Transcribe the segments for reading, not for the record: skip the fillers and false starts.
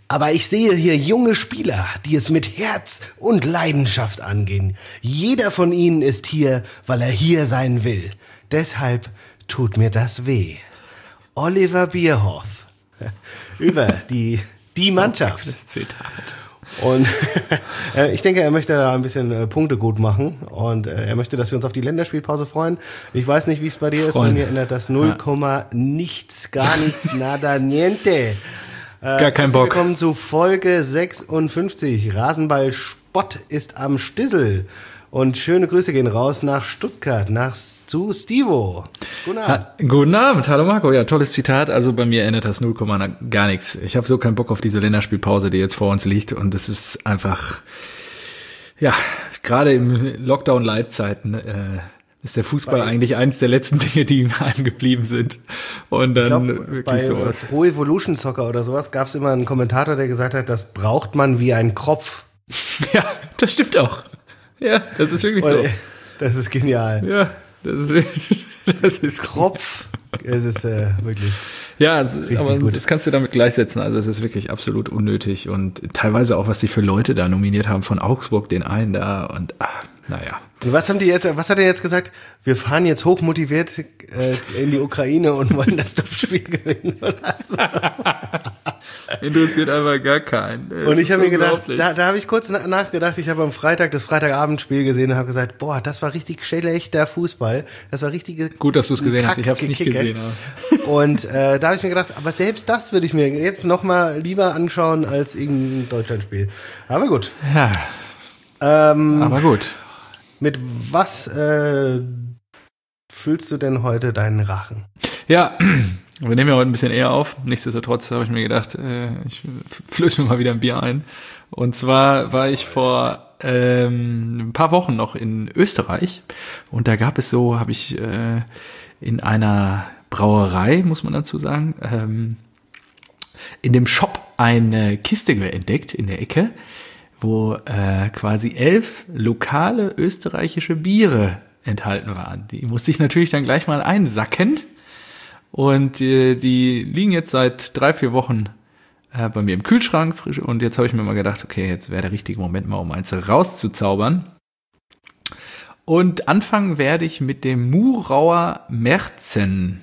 Aber ich sehe hier junge Spieler, die es mit Herz und Leidenschaft angehen. Jeder von ihnen ist hier, weil er hier sein will. Deshalb tut mir das weh. Oliver Bierhoff über die Mannschaft. Das Zitat. Und ich denke, er möchte da ein bisschen Punkte gut machen und er möchte, dass wir uns auf die Länderspielpause freuen. Ich weiß nicht, wie es bei dir ist. Bei mir ändert das 0, nichts, gar nichts, nada, niente. Gar kein Bock. Willkommen zu Folge 56. Rasenball-Spott ist am Stissel. Und schöne Grüße gehen raus nach Stuttgart, zu Stivo. Guten Abend. Guten Abend, hallo Marco. Ja, tolles Zitat. Also bei mir ändert das 0, gar nichts. Ich habe so keinen Bock auf diese Länderspielpause, die jetzt vor uns liegt. Und das ist einfach, ja, gerade im Lockdown-Leitzeiten ist der Fußball eigentlich eins der letzten Dinge, die einem geblieben sind. Und dann wirklich bei sowas. Pro Evolution Soccer oder sowas gab es immer einen Kommentator, der gesagt hat, das braucht man wie ein Kropf. Ja, das stimmt auch. Ja, das ist wirklich so. Das ist genial. Ja, das ist Kropf. Es ist wirklich. Ja, richtig aber gut. das kannst du damit gleichsetzen. Also es ist wirklich absolut unnötig und teilweise auch, was die für Leute da nominiert haben von Augsburg, den einen da und naja. Was hat er jetzt gesagt? Wir fahren jetzt hochmotiviert in die Ukraine und wollen das Topspiel gewinnen oder so. Interessiert einfach gar keinen. Und ich habe mir gedacht, da habe ich kurz nachgedacht, ich habe am Freitag das Freitagabendspiel gesehen und habe gesagt, boah, das war richtig schlechter Fußball. Das war richtige Gut, dass du es gesehen hast, ich habe es nicht gesehen. Und da habe ich mir gedacht, aber selbst das würde ich mir jetzt noch mal lieber anschauen als irgendein Deutschlandspiel. Aber gut. Ja, aber gut. Mit was füllst du denn heute deinen Rachen? Ja, wir nehmen ja heute ein bisschen eher auf. Nichtsdestotrotz habe ich mir gedacht, ich flöße mir mal wieder ein Bier ein. Und zwar war ich vor ein paar Wochen noch in Österreich. Und da gab es so, habe ich in einer Brauerei, muss man dazu sagen, in dem Shop eine Kiste entdeckt in der Ecke, wo quasi 11 lokale österreichische Biere enthalten waren. Die musste ich natürlich dann gleich mal einsacken. Und die liegen jetzt seit 3-4 Wochen bei mir im Kühlschrank frisch. Und jetzt habe ich mir mal gedacht, okay, jetzt wäre der richtige Moment mal, um eins rauszuzaubern. Und anfangen werde ich mit dem Murauer Märzen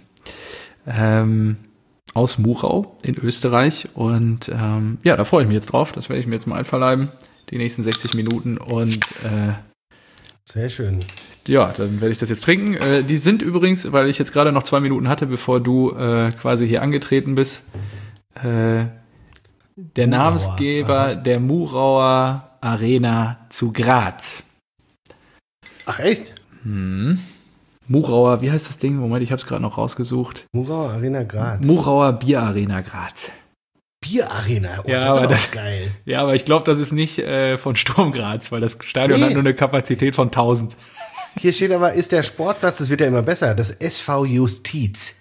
aus Murau in Österreich. Und ja, da freue ich mich jetzt drauf. Das werde ich mir jetzt mal einverleiben, die nächsten 60 Minuten. Und sehr schön. Ja, dann werde ich das jetzt trinken. Die sind übrigens, weil ich jetzt gerade noch 2 Minuten hatte, bevor du quasi hier angetreten bist, der Murauer, Namensgeber der Murauer Arena zu Graz. Ach echt? Murauer, wie heißt das Ding? Moment, ich habe es gerade noch rausgesucht. Murauer Arena Graz. Murauer Bierarena Graz. Bierarena, ja, das ist aber auch geil. Ja, aber ich glaube, das ist nicht von Sturm Graz, weil das Stadion hat nur eine Kapazität von 1000. Hier steht aber, ist der Sportplatz, das wird ja immer besser, das SV Justiz.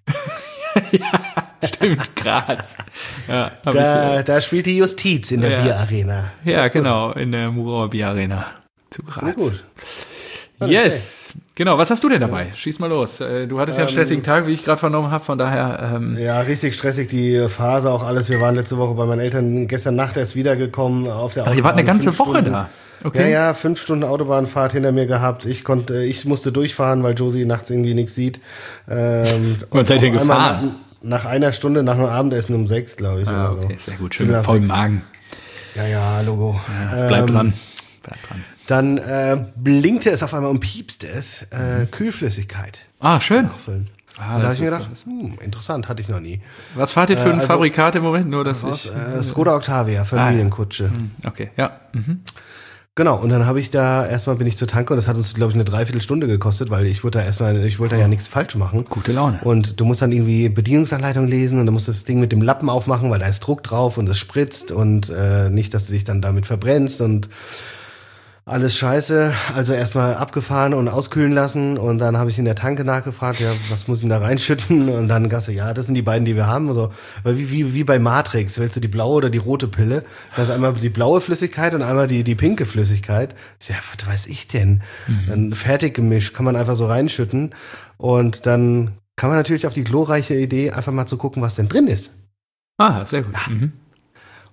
Ja, stimmt, Graz. Ja, da spielt die Justiz in der Bierarena. Ja, genau, in der Murauer Bierarena zu Graz. Na gut. Yes, genau. Was hast du denn dabei? Schieß mal los. Du hattest ja einen stressigen Tag, wie ich gerade vernommen habe, von daher... Ja, richtig stressig, die Phase, auch alles. Wir waren letzte Woche bei meinen Eltern, gestern Nacht erst wiedergekommen auf der Autobahn. Ach, ihr wart eine ganze Woche da? Okay. Ja, 5 Stunden Autobahnfahrt hinter mir gehabt. Ich musste durchfahren, weil Josie nachts irgendwie nichts sieht. Wann seid ihr gefahren? Nach einer Stunde, nach dem Abendessen um 6, glaube ich. Ah, okay, sehr gut. Schön mit vollem Magen. Ja, Logo. Ja, bleib dran. Dann blinkte es auf einmal und piepste es. Kühlflüssigkeit. Ah, schön. Nachfüllen. Da habe ich mir gedacht, interessant, hatte ich noch nie. Was fahrt ihr für ein Fabrikat im Moment? Nur dass Skoda Octavia, Familienkutsche. Okay, ja. Genau, und dann bin ich zur Tanke und das hat uns, glaube ich, eine Dreiviertelstunde gekostet, weil ich wollte da ja nichts falsch machen. Gute Laune. Und du musst dann irgendwie Bedienungsanleitung lesen und dann musst du das Ding mit dem Lappen aufmachen, weil da ist Druck drauf und es spritzt und nicht, dass du dich dann damit verbrennst und alles scheiße, also erstmal abgefahren und auskühlen lassen und dann habe ich in der Tanke nachgefragt, ja, was muss ich denn da reinschütten und dann gab es ja, das sind die beiden, die wir haben, so, wie bei Matrix, willst du die blaue oder die rote Pille? Das ist einmal die blaue Flüssigkeit und einmal die pinke Flüssigkeit. Ja, was weiß ich denn? Ein Fertiggemisch kann man einfach so reinschütten und dann kann man natürlich auf die glorreiche Idee einfach mal zu gucken, was denn drin ist. Ah, sehr gut.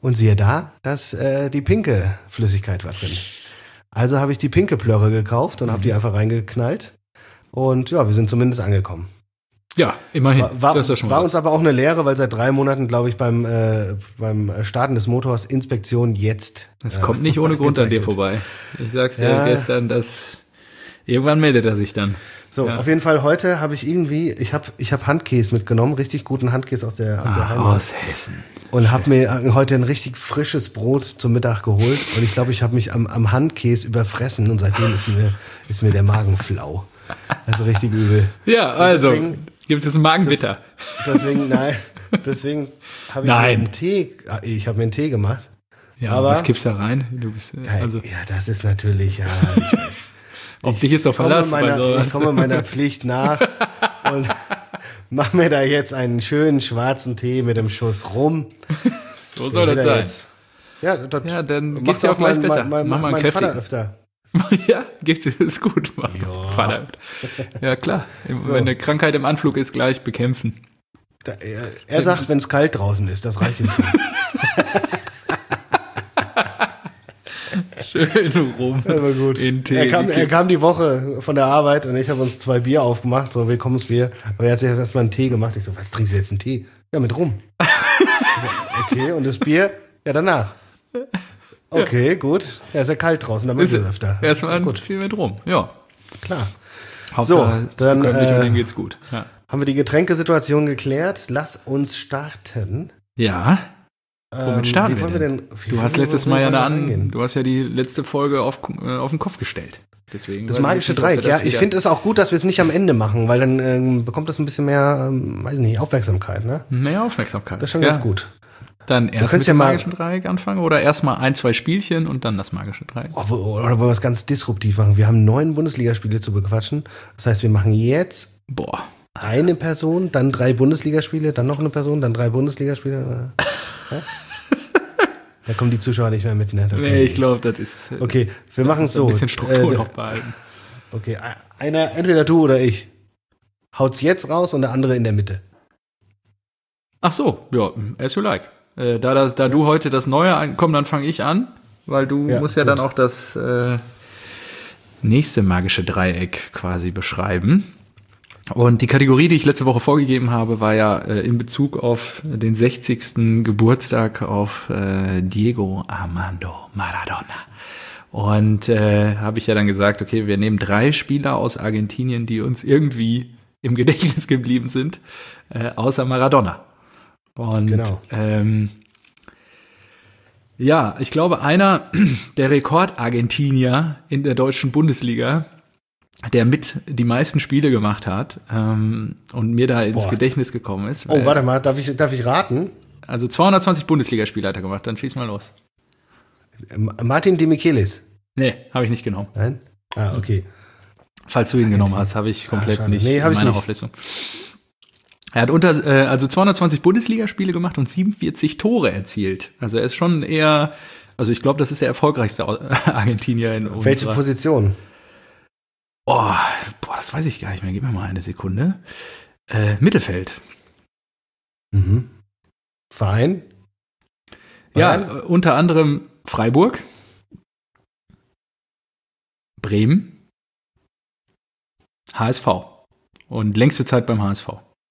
Und siehe da, dass die pinke Flüssigkeit war drin. Also habe ich die pinke Plörre gekauft und habe die einfach reingeknallt. Und ja, wir sind zumindest angekommen. Ja, immerhin. Das ist ja schon war uns aber auch eine Lehre, weil seit 3 Monaten, glaube ich, beim Starten des Motors Inspektion jetzt. Das kommt nicht ohne Grund an dir wird. vorbei. Ich sag's dir gestern, dass irgendwann meldet er sich dann. So, auf jeden Fall heute habe ich irgendwie, ich hab Handkäse mitgenommen, richtig guten Handkäse aus der Heimat. Aus Hessen. Und habe mir heute ein richtig frisches Brot zum Mittag geholt. Und ich glaube, ich habe mich am Handkäse überfressen und seitdem ist mir der Magen flau. Also richtig übel. Ja, also gibt es jetzt einen Magenwitter. Deswegen habe ich mir einen Tee, ich habe mir einen Tee gemacht. Ja, aber was kippst du da rein? Du bist, ja, das ist natürlich, ich weiß. Auf dich ist doch Verlass bei sowas. Ich komme meiner Pflicht nach und mache mir da jetzt einen schönen schwarzen Tee mit einem Schuss Rum. So soll das sein. Jetzt, ja, dann geht's dir auch gleich besser. Mach mal einen Vater öfter. Ja, geht's dir, ist gut. Vater. Ja, klar. Wenn eine Krankheit im Anflug ist, gleich bekämpfen. Er sagt, wenn es kalt draußen ist, das reicht ihm schon. Schön rum. Aber gut. In Tee. Er kam die Woche von der Arbeit und ich habe uns 2 Bier aufgemacht, so Willkommensbier. Aber er hat sich erstmal einen Tee gemacht. Ich so, was trinkst du jetzt einen Tee? Ja, mit Rum. So, okay, und das Bier? Ja, danach. Okay, gut. Ja, ist ja kalt draußen, dann machen wir öfter. Erstmal ein Tee mit Rum, ja. Klar. Hauptsache, so, dann und denen geht's gut. Ja. Haben wir die Getränkesituation geklärt. Lass uns starten. Ja. Womit starten wir denn? Du hast letztes Mal du hast ja die letzte Folge auf den Kopf gestellt. Deswegen das magische Dreieck, ja. Ich finde es auch gut, dass wir es nicht am Ende machen, weil dann bekommt das ein bisschen mehr, weiß nicht, Aufmerksamkeit, ne? Mehr Aufmerksamkeit. Das ist schon ganz gut. Dann erst mit dem magischen Dreieck anfangen oder erstmal 1, 2 Spielchen und dann das magische Dreieck? Oder wollen wir es ganz disruptiv machen? Wir haben 9 Bundesligaspiele zu bequatschen. Das heißt, wir machen jetzt eine Person, dann 3 Bundesligaspiele, dann noch eine Person, dann 3 Bundesligaspiele. Ja? Da kommen die Zuschauer nicht mehr mit, ne? Nee, ich glaube, das ist. Okay, wir machen es so. Ein bisschen Struktur noch behalten. Okay, entweder du oder ich, haut's jetzt raus und der andere in der Mitte. Ach so, ja, as you like. Da du heute das Neue komm, dann fange ich an, weil du musst ja gut. Dann auch das nächste magische Dreieck quasi beschreiben. Und die Kategorie, die ich letzte Woche vorgegeben habe, war ja in Bezug auf den 60. Geburtstag auf Diego Armando Maradona. Und habe ich ja dann gesagt, okay, wir nehmen 3 Spieler aus Argentinien, die uns irgendwie im Gedächtnis geblieben sind, außer Maradona. Und genau. Ja, ich glaube, einer der Rekordargentinier in der deutschen Bundesliga, der mit die meisten Spiele gemacht hat und mir da ins Gedächtnis gekommen ist. Oh, warte mal, darf ich raten? Also 220 Bundesligaspiele hat er gemacht, dann schieß mal los. Martin de Michelis. Nee, habe ich nicht genommen. Nein? Ah, okay. Falls du ihn genommen hast, habe ich komplett nicht in meiner Auflistung. Er hat also 220 Bundesligaspiele gemacht und 47 Tore erzielt. Also er ist schon eher, also ich glaube, das ist der erfolgreichste Argentinier in unserer. Welche Position? Das weiß ich gar nicht mehr. Gib mir mal eine Sekunde. Mittelfeld. Mhm. Verein? Ja, unter anderem Freiburg, Bremen, HSV und längste Zeit beim HSV.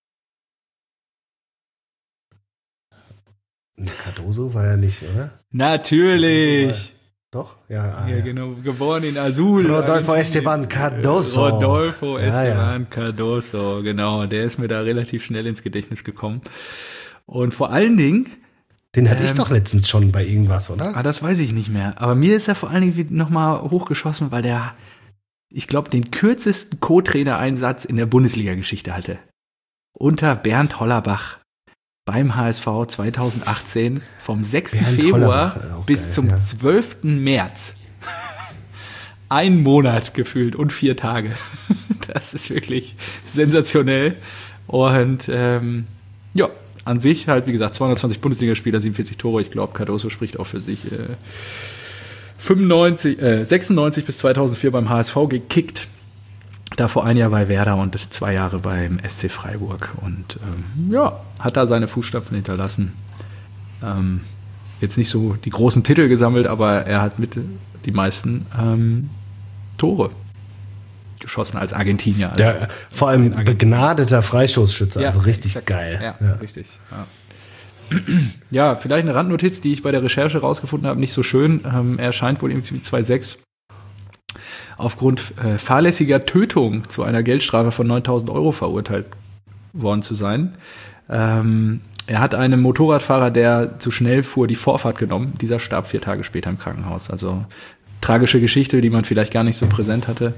Cardoso war ja nicht, oder? Natürlich. Doch? Ja, genau. Geboren in Azul. Rodolfo Esteban Cardoso. Cardoso, genau. Der ist mir da relativ schnell ins Gedächtnis gekommen. Und vor allen Dingen. Den hatte ich doch letztens schon bei irgendwas, oder? Das weiß ich nicht mehr. Aber mir ist er vor allen Dingen nochmal hochgeschossen, weil der, ich glaube, den kürzesten Co-Trainer-Einsatz in der Bundesliga-Geschichte hatte. Unter Bernd Hollerbach. Beim HSV 2018 vom 6. Februar bis zum 12. März. 1 Monat gefühlt und 4 Tage. Das ist wirklich sensationell. Und an sich halt, wie gesagt, 220 Bundesligaspieler, 47 Tore. Ich glaube, Cardoso spricht auch für sich. 96 bis 2004 beim HSV gekickt. Davor 1 Jahr bei Werder und 2 Jahre beim SC Freiburg. Und hat da seine Fußstapfen hinterlassen. jetzt nicht so die großen Titel gesammelt, aber er hat mit die meisten Tore geschossen als Argentinier. Also Ja, vor allem begnadeter Freistoßschütze, also richtig exakt. geil. Ja, richtig. Ja. Ja, vielleicht eine Randnotiz, die ich bei der Recherche rausgefunden habe, nicht so schön. Er scheint wohl irgendwie 2,6 aufgrund fahrlässiger Tötung zu einer Geldstrafe von 9.000 Euro verurteilt worden zu sein. Er hat einem Motorradfahrer, der zu schnell fuhr, die Vorfahrt genommen. Dieser starb 4 Tage später im Krankenhaus. Also tragische Geschichte, die man vielleicht gar nicht so präsent hatte.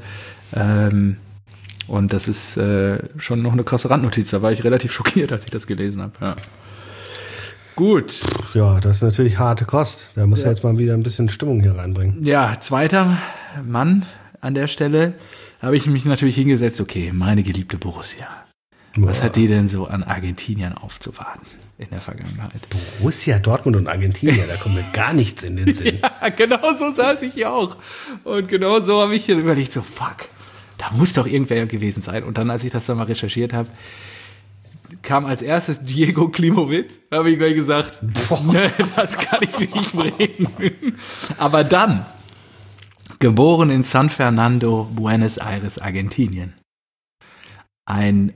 Und das ist schon noch eine krasse Randnotiz. Da war ich relativ schockiert, als ich das gelesen habe. Ja. Gut. Ja, das ist natürlich harte Kost. Da muss er jetzt mal wieder ein bisschen Stimmung hier reinbringen. Ja, zweiter Mann an der Stelle habe ich mich natürlich hingesetzt. Okay, meine geliebte Borussia. Was hat die denn so an Argentiniern aufzuwarten in der Vergangenheit? Borussia Dortmund und Argentinien, da kommt mir gar nichts in den Sinn. Ja, genau so saß ich hier auch. Und genau so habe ich hier überlegt, so fuck, da muss doch irgendwer gewesen sein. Und dann, als ich das dann mal recherchiert habe, kam als erstes Diego Klimowitz. Da habe ich gleich gesagt, ne, das kann ich nicht bringen. Aber dann, geboren in San Fernando, Buenos Aires, Argentinien. Ein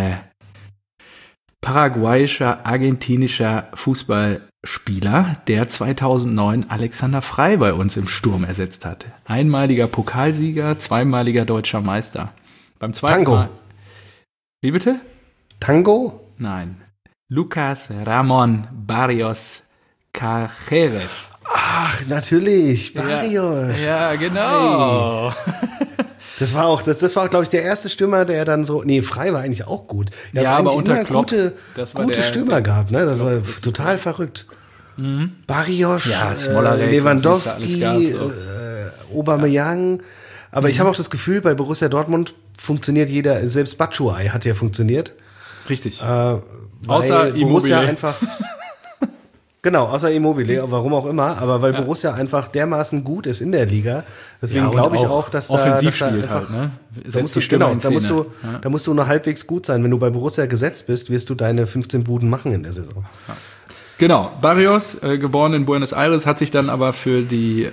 paraguayischer, argentinischer Fußballspieler, der 2009 Alexander Frey bei uns im Sturm ersetzt hat. Einmaliger Pokalsieger, zweimaliger deutscher Meister. Beim zweiten Tango. Mal. Wie bitte? Tango? Nein. Lucas Ramon Barrios Caceres. Ach, natürlich. Barrios. Ja, genau. Das war auch, glaube ich, der erste Stürmer, der dann so. Nee, Frey war eigentlich auch gut. Er Ja, hat aber eigentlich unter immer Klopp, das war gute der- Stürmer gehabt, ne? Das war total verrückt. Barrios, Ja, Smolarek, Lewandowski, wie es da alles gab, so. Aubameyang. Aber ich habe auch das Gefühl, bei Borussia Dortmund funktioniert jeder, selbst Batshuayi hat ja funktioniert. Richtig. Weil Außer Borussia Immobile. einfach. Genau, außer Immobile, warum auch immer, aber weil Borussia einfach dermaßen gut ist in der Liga, deswegen und glaube ich auch, dass da, offensiv dass da spielt einfach, halt, ne? da Setzt musst die du, Stürmer genau, in Szene. da musst du nur halbwegs gut sein. Wenn du bei Borussia gesetzt bist, wirst du deine 15 Buden machen in der Saison. Genau, Barrios, geboren in Buenos Aires, hat sich dann aber für die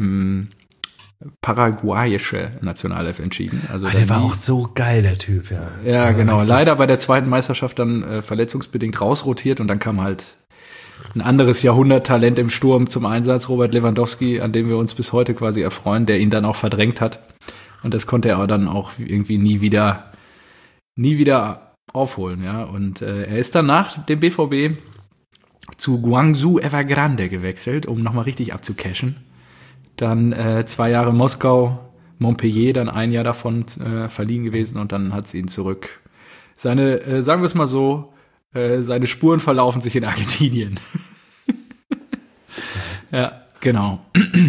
paraguayische Nationalelf entschieden. Also Der war dann auch so geil, der Typ, ja. ja, genau. Leider bei der zweiten Meisterschaft dann verletzungsbedingt rausrotiert und dann kam halt ein anderes Jahrhunderttalent im Sturm zum Einsatz, Robert Lewandowski, an dem wir uns bis heute quasi erfreuen, der ihn dann auch verdrängt hat. Und das konnte er dann auch irgendwie nie wieder aufholen, ja. Und er ist dann nach dem BVB zu Guangzhou Evergrande gewechselt, um nochmal richtig abzucashen. Dann 2 Jahre Moskau, Montpellier, dann 1 Jahr davon verliehen gewesen und dann hat sie ihn zurück. Seine, sagen wir es mal so, seine Spuren verlaufen sich in Argentinien. Ja, genau.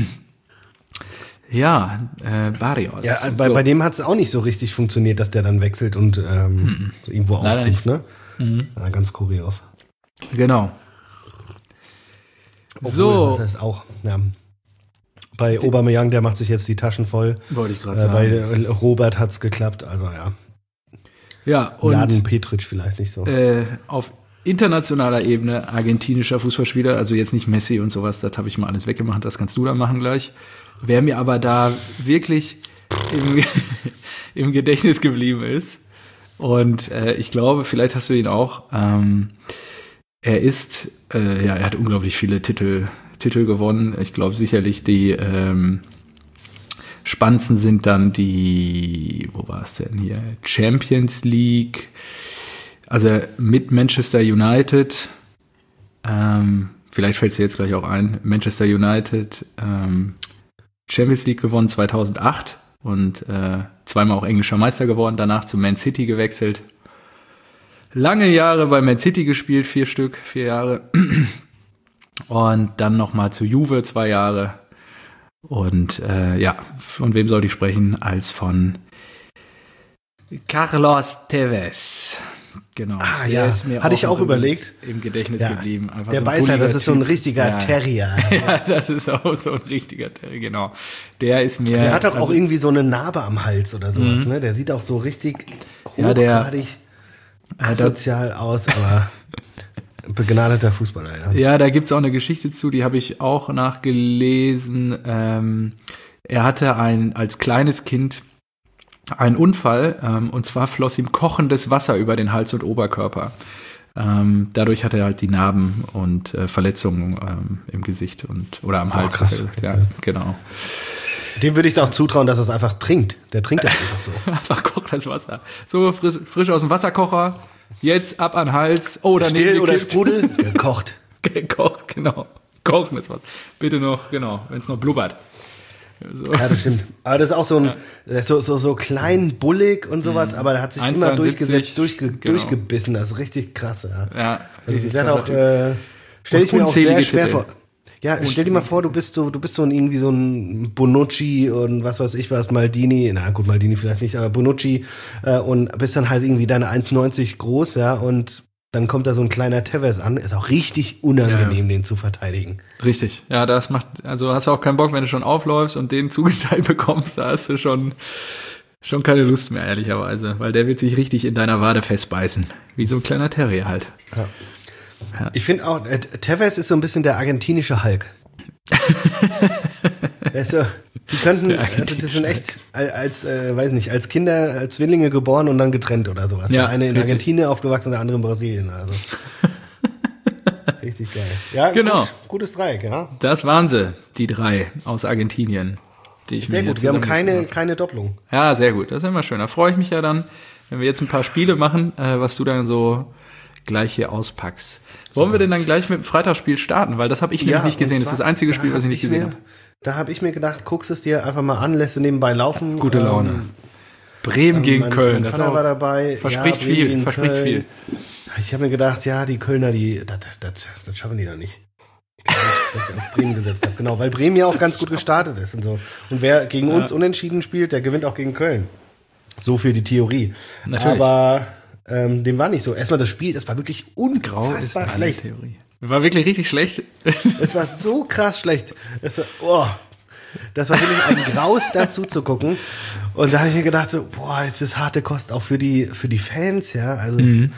Ja, Barrios. Ja, bei dem hat es auch nicht so richtig funktioniert, dass der dann wechselt und so irgendwo Leider aufruft, ne? Ja, ganz kurios. Genau. Obwohl, So. Das heißt auch, ja. Bei Aubameyang, der macht sich jetzt die Taschen voll. Wollte ich gerade sagen. Bei Robert hat's geklappt, also ja. Ja, und Laden Petric vielleicht nicht so. auf internationaler Ebene argentinischer Fußballspieler, also jetzt nicht Messi und sowas, das habe ich mal alles weggemacht, das kannst du da machen gleich. Wer mir aber da wirklich im Gedächtnis geblieben ist, und ich glaube, vielleicht hast du ihn auch, er hat unglaublich viele Titel gewonnen. Ich glaube sicherlich die spannendsten sind dann die, wo war es denn hier? Champions League, also mit Manchester United, vielleicht fällt es dir jetzt gleich auch ein, Manchester United, Champions League gewonnen 2008 und zweimal auch englischer Meister geworden, danach zu Man City gewechselt. Lange Jahre bei Man City gespielt, 4 Jahre. Und dann nochmal zu Juve 2 Jahre. Und von wem soll ich sprechen? Als von Carlos Tevez. Genau. Ah, der ja. ist mir Hatte ich auch überlegt. Im Gedächtnis geblieben. Einfach Der so ein Weißer, das bulliger ist so ein Typ. richtiger Terrier. Ja, das ist auch so ein richtiger Terrier, genau. Der ist mir. Der hat doch auch irgendwie so eine Narbe am Hals oder sowas, ne? Der sieht auch so richtig Ja, der- hochgradig asozial aus, aber Begnadeter Fußballer, ja. Ja, da gibt's auch eine Geschichte zu, die habe ich auch nachgelesen. Er hatte als kleines Kind einen Unfall, und zwar floss ihm kochendes Wasser über den Hals und Oberkörper. Dadurch hat er halt die Narben und Verletzungen im Gesicht oder am Hals. Krass. Ja, genau. Dem würde ich es auch zutrauen, dass er es einfach trinkt. Der trinkt das einfach so. Einfach kochendes Wasser. So frisch aus dem Wasserkocher, jetzt ab an den Hals. Oh, daneben Still oder gekippt. Sprudel? Gekocht. Gekocht, genau. Kochendes Wasser. Bitte noch, genau, wenn es noch blubbert. So. Ja, das stimmt. Aber das ist auch der ist so klein, bullig und sowas, aber der hat sich immer 1,72, durchgesetzt, genau. durchgebissen. Das ist richtig krass, ja. Ja, Ich werde auch, stell ich mir auch sehr schwer vor. Ja, stell dir mal vor, du bist so irgendwie so ein Bonucci und was weiß ich was, Maldini, na gut, Maldini vielleicht nicht, aber Bonucci, und bist dann halt irgendwie deine 1,90 groß, ja, und dann kommt da so ein kleiner Tevez an, ist auch richtig unangenehm, den zu verteidigen. Richtig, ja, hast du auch keinen Bock, wenn du schon aufläufst und den zugeteilt bekommst, da hast du schon keine Lust mehr, ehrlicherweise, weil der wird sich richtig in deiner Wade festbeißen, wie so ein kleiner Terrier halt. Ja. Ich finde auch, Tevez ist so ein bisschen der argentinische Hulk. Also, die könnten, also das sind echt weiß nicht, als Kinder, als Zwillinge geboren und dann getrennt oder sowas. Ja, der eine in richtig. Argentinien aufgewachsen, der andere in Brasilien. Also richtig geil. Ja, Genau. Gutes Dreieck, ja. Das waren sie, die 3 aus Argentinien, die ich Sehr mir gut. jetzt Wir haben zusammengestellt keine Doppelung. Ja, sehr gut. Das ist immer schön. Da freue ich mich ja dann, wenn wir jetzt ein paar Spiele machen, was du dann so gleich hier auspackst. Wollen wir denn dann gleich mit dem Freitagsspiel starten? Weil das habe ich nämlich nicht gesehen. Das ist das einzige Spiel, was ich nicht gesehen habe. Da habe ich mir gedacht, guckst es dir einfach mal an, lässt du nebenbei laufen. Gute Laune. Bremen gegen Köln. Mein Das Vater auch, war dabei. verspricht Bremen viel. gegen Verspricht Köln. viel. Ich habe mir gedacht, ja, die Kölner, das schaffen die doch nicht. Dass ich auf Bremen gesetzt habe. Genau, weil Bremen ja auch ganz gut gestartet ist und so. Und wer gegen uns unentschieden spielt, der gewinnt auch gegen Köln. So viel die Theorie. Natürlich. Aber dem war nicht so. Erstmal das Spiel, das war wirklich unfassbar schlecht. Theorie. War wirklich richtig schlecht. Es war so krass schlecht. Das war wirklich ein Graus, dazu zu gucken. Und da habe ich mir gedacht, so, boah, jetzt ist harte Kost auch für die Fans, ja. Also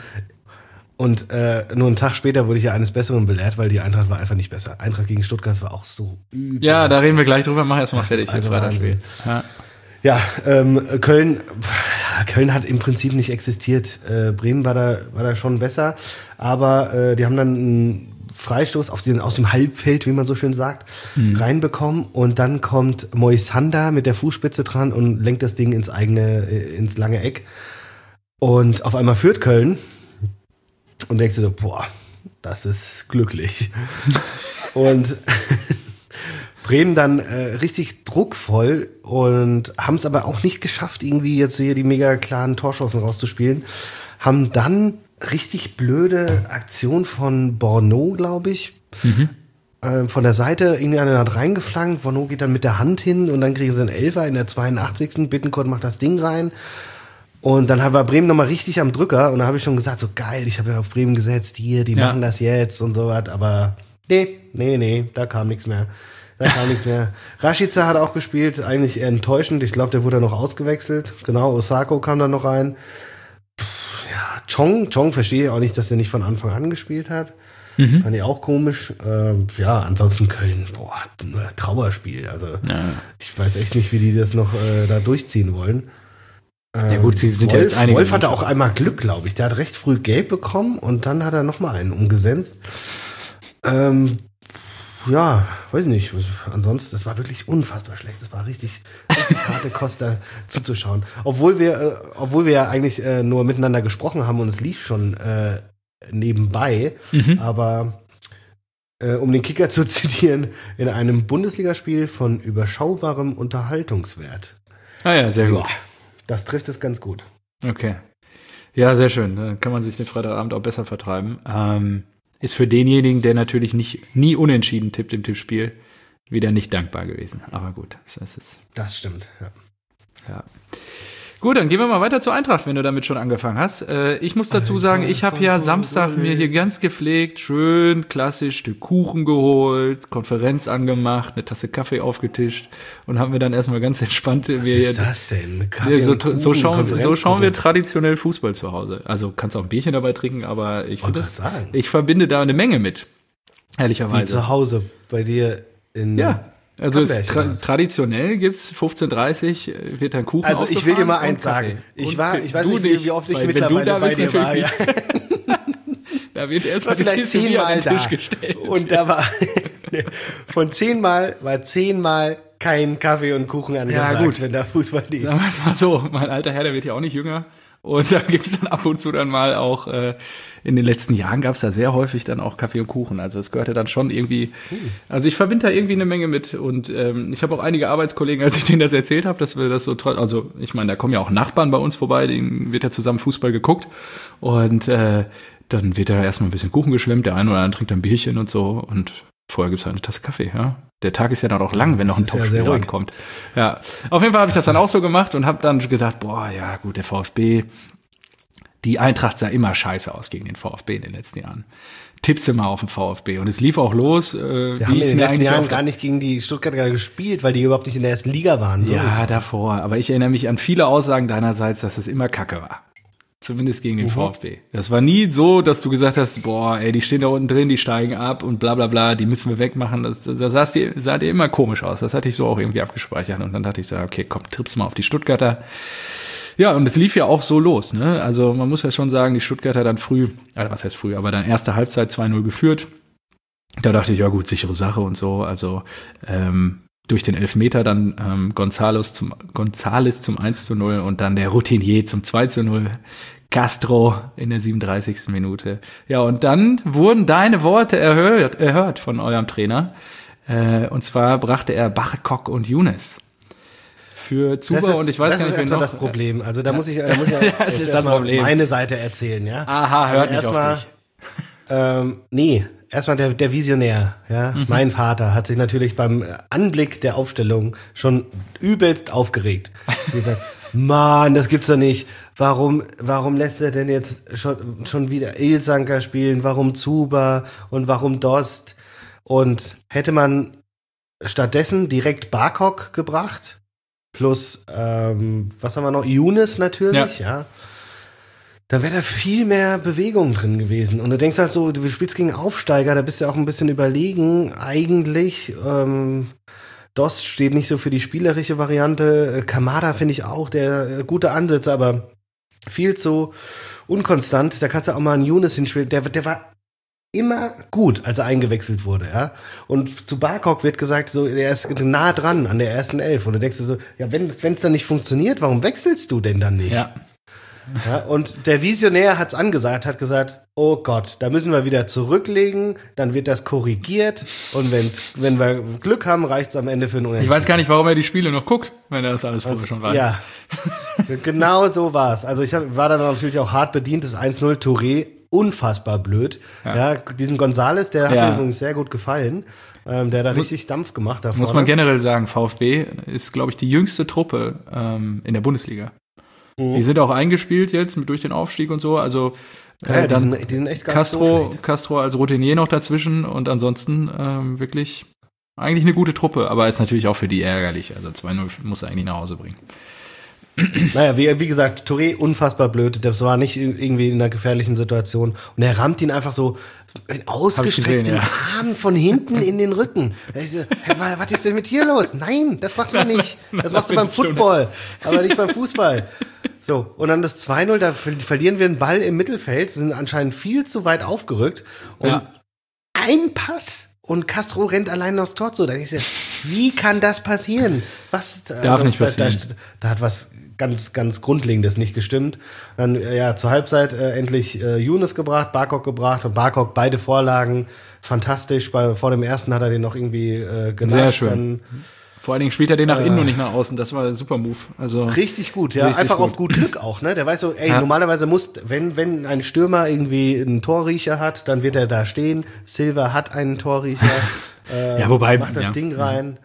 und nur einen Tag später wurde ich ja eines Besseren belehrt, weil die Eintracht war einfach nicht besser. Eintracht gegen Stuttgart war auch so übel. Ja, da reden wir gleich drüber. Mach erstmal fertig. Also das Freitagsspiel. Ja. Ja, Köln hat im Prinzip nicht existiert. Bremen war da schon besser, aber die haben dann einen Freistoß aus dem Halbfeld, wie man so schön sagt, reinbekommen, und dann kommt Moisander mit der Fußspitze dran und lenkt das Ding ins lange Eck, und auf einmal führt Köln und denkst du so, boah, das ist glücklich. Und Bremen dann richtig druckvoll und haben es aber auch nicht geschafft, irgendwie jetzt hier die mega klaren Torchancen rauszuspielen. Haben dann richtig blöde Aktion von Borneau, glaube ich. Von der Seite, irgendwie einer hat reingeflankt. Borneau geht dann mit der Hand hin und dann kriegen sie einen Elfer in der 82. Bittencourt macht das Ding rein. Und dann war Bremen nochmal richtig am Drücker und da habe ich schon gesagt, so geil, ich habe ja auf Bremen gesetzt, die machen das jetzt und so was. Aber nee, da kam nichts mehr. Rashica hat auch gespielt, eigentlich eher enttäuschend. Ich glaube, der wurde noch ausgewechselt. Genau, Osako kam dann noch rein. Ja, Chong verstehe ich auch nicht, dass der nicht von Anfang an gespielt hat. Fand ich auch komisch. Ja, ansonsten Köln, Trauerspiel. Also ich weiß echt nicht, wie die das noch da durchziehen wollen. Ja gut, sie sind ja jetzt einige. Wolf hatte auch einmal Glück, glaube ich. Der hat recht früh gelb bekommen und dann hat er noch mal einen umgesetzt. Ja, weiß nicht. Ansonsten, das war wirklich unfassbar schlecht. Das war richtig harte Kost, da zuzuschauen. Obwohl wir ja eigentlich nur miteinander gesprochen haben und es lief schon nebenbei. Aber um den Kicker zu zitieren, in einem Bundesligaspiel von überschaubarem Unterhaltungswert. Ah ja, sehr gut. Das trifft es ganz gut. Okay. Ja, sehr schön. Dann kann man sich den Freitagabend auch besser vertreiben. Ist für denjenigen, der natürlich nie unentschieden tippt im Tippspiel, wieder nicht dankbar gewesen. Aber gut, so ist es. Das stimmt, ja. Gut, dann gehen wir mal weiter zur Eintracht, wenn du damit schon angefangen hast. Ich muss dazu sagen, ich habe ja Samstag mir hier ganz gepflegt, schön klassisch Stück Kuchen geholt, Konferenz angemacht, eine Tasse Kaffee aufgetischt und haben wir dann erstmal ganz entspannt. Was ist das denn? Kaffee so, und Kuchen, so schauen wir Konferenzgruppe. traditionell Fußball zu Hause. Also kannst auch ein Bierchen dabei trinken, aber ich Wollte finde grad sagen. ich verbinde da eine Menge mit, Wie ehrlicherweise. zu Hause bei dir in Ja, also Bamberg, oder was? traditionell gibt's 15:30 wird dann Kuchen Also ich will dir mal aufgefahren eins und Kaffee. sagen. Ich Und weiß du nicht, wie oft ich weil wenn mittlerweile du da bei bist, dir war. natürlich Ja. nicht. Da wird War erstmal vielleicht 10-mal auf den Tisch da. gestellt. Und da war von 10-mal war 10-mal kein Kaffee und Kuchen angesagt, gut. wenn da Fußball lief. Sagen wir es mal so, mein alter Herr, der wird ja auch nicht jünger. Und da gibt's dann ab und zu dann mal auch, in den letzten Jahren gab's da sehr häufig dann auch Kaffee und Kuchen. Also es gehörte dann schon irgendwie, also ich verbinde da irgendwie eine Menge mit. Und ich habe auch einige Arbeitskollegen, als ich denen das erzählt habe, dass wir das so toll, also ich meine, da kommen ja auch Nachbarn bei uns vorbei, denen wird ja zusammen Fußball geguckt. Und dann wird da erstmal ein bisschen Kuchen geschlemmt, der eine oder andere trinkt dann ein Bierchen und so. Und vorher gibt's halt eine Tasse Kaffee, ja. Der Tag ist ja dann auch lang, wenn noch ein Das ist ja Topspiel sehr ruhig. rankommt. Ja, auf jeden Fall habe ich das dann auch so gemacht und habe dann gesagt, boah, ja gut, der VfB, die Eintracht sah immer scheiße aus gegen den VfB in den letzten Jahren. Tippst immer auf den VfB und es lief auch los. Wir haben in den letzten Jahren gar nicht gegen die Stuttgarter gespielt, weil die überhaupt nicht in der ersten Liga waren. So sieht's ja, aus. davor. Aber ich erinnere mich an viele Aussagen deinerseits, dass es immer Kacke war. Zumindest gegen den VfB. Das war nie so, dass du gesagt hast, boah, ey, die stehen da unten drin, die steigen ab und bla bla bla, die müssen wir wegmachen. Das sah dir immer komisch aus. Das hatte ich so auch irgendwie abgespeichert. Und dann dachte ich so, okay, komm, trippst mal auf die Stuttgarter. Ja, und es lief ja auch so los, ne? Also man muss ja schon sagen, die Stuttgarter dann früh, also was heißt früh, aber dann erste Halbzeit 2-0 geführt. Da dachte ich, ja gut, sichere Sache und so. Also durch den Elfmeter dann González zum 1:0 und dann der Routinier zum 2:0. Castro in der 37. Minute. Ja, und dann wurden deine Worte erhört von eurem Trainer. Und zwar brachte er Barkok und Younes für Zuba und ich weiß gar nicht, das ist wen erstmal noch. das Problem. Also da muss ich auch Ja, es jetzt ist das erstmal Problem. meine Seite erzählen, ja. Aha, hört nicht auf erstmal, dich. Nee, erstmal der Visionär, ja. Mein Vater hat sich natürlich beim Anblick der Aufstellung schon übelst aufgeregt. Gesagt, Mann, das gibt's doch nicht. Warum lässt er denn jetzt schon wieder Ilsanker spielen? Warum Zuba und warum Dost? Und hätte man stattdessen direkt Barkok gebracht, plus, was haben wir noch? Younes natürlich, ja. Dann wäre da viel mehr Bewegung drin gewesen. Und du denkst halt so, du spielst gegen Aufsteiger, da bist du auch ein bisschen überlegen, eigentlich. Dost steht nicht so für die spielerische Variante. Kamada finde ich auch, der gute Ansätze, aber viel zu unkonstant. Da kannst du auch mal einen Younes hinspielen. Der war immer gut, als er eingewechselt wurde, ja. Und zu Barkok wird gesagt, so, er ist nah dran an der ersten Elf. Und du denkst dir so, ja, wenn es dann nicht funktioniert, warum wechselst du denn dann nicht? Ja, und der Visionär hat's angesagt, hat gesagt, oh Gott, da müssen wir wieder zurücklegen, dann wird das korrigiert und wenn wir Glück haben, reicht's am Ende für einen Unentschieden. Ich weiß gar nicht, warum er die Spiele noch guckt, wenn er das alles vorher schon weiß. Ja, genau so war's. Also ich war dann natürlich auch hart bedient, das 1:0 Touré, unfassbar blöd. Ja, diesen González, der hat mir übrigens sehr gut gefallen. Der hat da richtig Dampf gemacht da vorne. Muss man generell sagen, VfB ist, glaube ich, die jüngste Truppe in der Bundesliga. Die sind auch eingespielt jetzt durch den Aufstieg und so. Also ja, dann die sind echt gar nicht so schlecht. Castro als Routinier noch dazwischen und ansonsten wirklich eigentlich eine gute Truppe, aber ist natürlich auch für die ärgerlich. Also 2:0 muss er eigentlich nach Hause bringen. Naja, wie gesagt, Touré unfassbar blöd. Das war nicht irgendwie in einer gefährlichen Situation. Und er rammt ihn einfach so mit ausgestreckten Arm von hinten in den Rücken. Was ist denn mit hier los? Nein, das macht man nicht. Das machst du beim Football, aber nicht beim Fußball. So, und dann das 2:0, da verlieren wir einen Ball im Mittelfeld, sind anscheinend viel zu weit aufgerückt. Und ein Pass und Castro rennt allein aufs Tor zu. Da denkst du, wie kann das passieren? Darf nicht passieren. Da hat was ganz, ganz Grundlegendes nicht gestimmt. Dann, zur Halbzeit endlich Younes gebracht, Barkok gebracht. Und Barkok beide Vorlagen, fantastisch. Vor dem ersten hat er den noch irgendwie genascht. Sehr schön. Vor allen Dingen spielt er den nach innen und nicht nach außen. Das war ein super Move. Also richtig gut, ja. Einfach gut. Auf gut Glück auch, ne? Der weiß so, normalerweise wenn ein Stürmer irgendwie einen Torriecher hat, dann wird er da stehen. Silva hat einen Torriecher. wobei macht das Ding rein.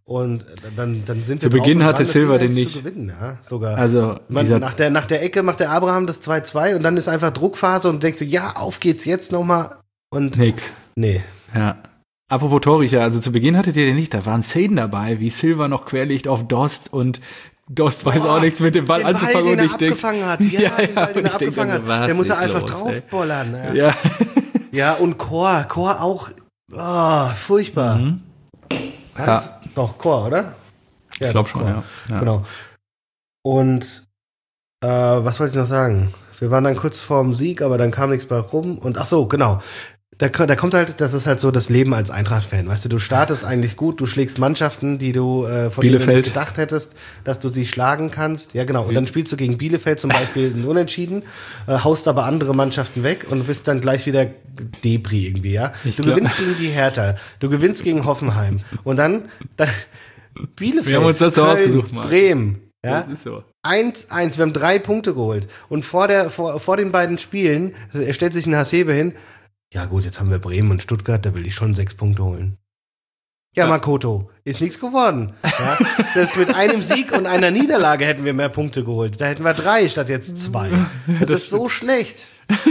Und dann sind Zu wir Beginn drauf und hatte dran, Silva das Ding den eigentlich nicht. zu gewinnen, ja, sogar. Also Nach der Ecke macht der Abraham das 2-2 und dann ist einfach Druckphase und denkst du, ja, auf geht's jetzt nochmal. Und nix. nee. Ja. Apropos Torrichter, also zu Beginn hattet ihr den nicht, da waren Szenen dabei, wie Silva noch querlegt auf Dost und Dost weiß auch nichts mit dem Ball anzufangen und ich denke. Abgefangen hat. Ja, den Ball, den er abgefangen hat. Der muss er einfach draufbollern. Ne? Ja. Ja, und Chor auch, furchtbar. Mhm. Ja. Doch, Chor, oder? Ich glaube schon, ja. Genau. Und was wollte ich noch sagen? Wir waren dann kurz vorm Sieg, aber dann kam nichts bei rum. Und ach so, genau. Da kommt halt, das ist halt so das Leben als Eintracht-Fan. Weißt du startest eigentlich gut, du schlägst Mannschaften, die du von denen du nicht gedacht hättest, dass du sie schlagen kannst. Ja, genau. Und dann spielst du gegen Bielefeld zum Beispiel ein Unentschieden, haust aber andere Mannschaften weg und bist dann gleich wieder Depri irgendwie, ja. Gewinnst gegen die Hertha, du gewinnst gegen Hoffenheim und dann Bielefeld, wir haben uns das so ausgesucht, Mann. Bremen. Ja? Das ist so. 1-1, wir haben 3 Punkte geholt. Und vor den beiden Spielen stellt sich ein Hasebe hin. Ja gut, jetzt haben wir Bremen und Stuttgart, da will ich schon 6 Punkte holen. Ja, Makoto, ist nichts geworden. Ja? Selbst mit einem Sieg und einer Niederlage hätten wir mehr Punkte geholt. Da hätten wir 3 statt jetzt 2. Das ist so schlecht.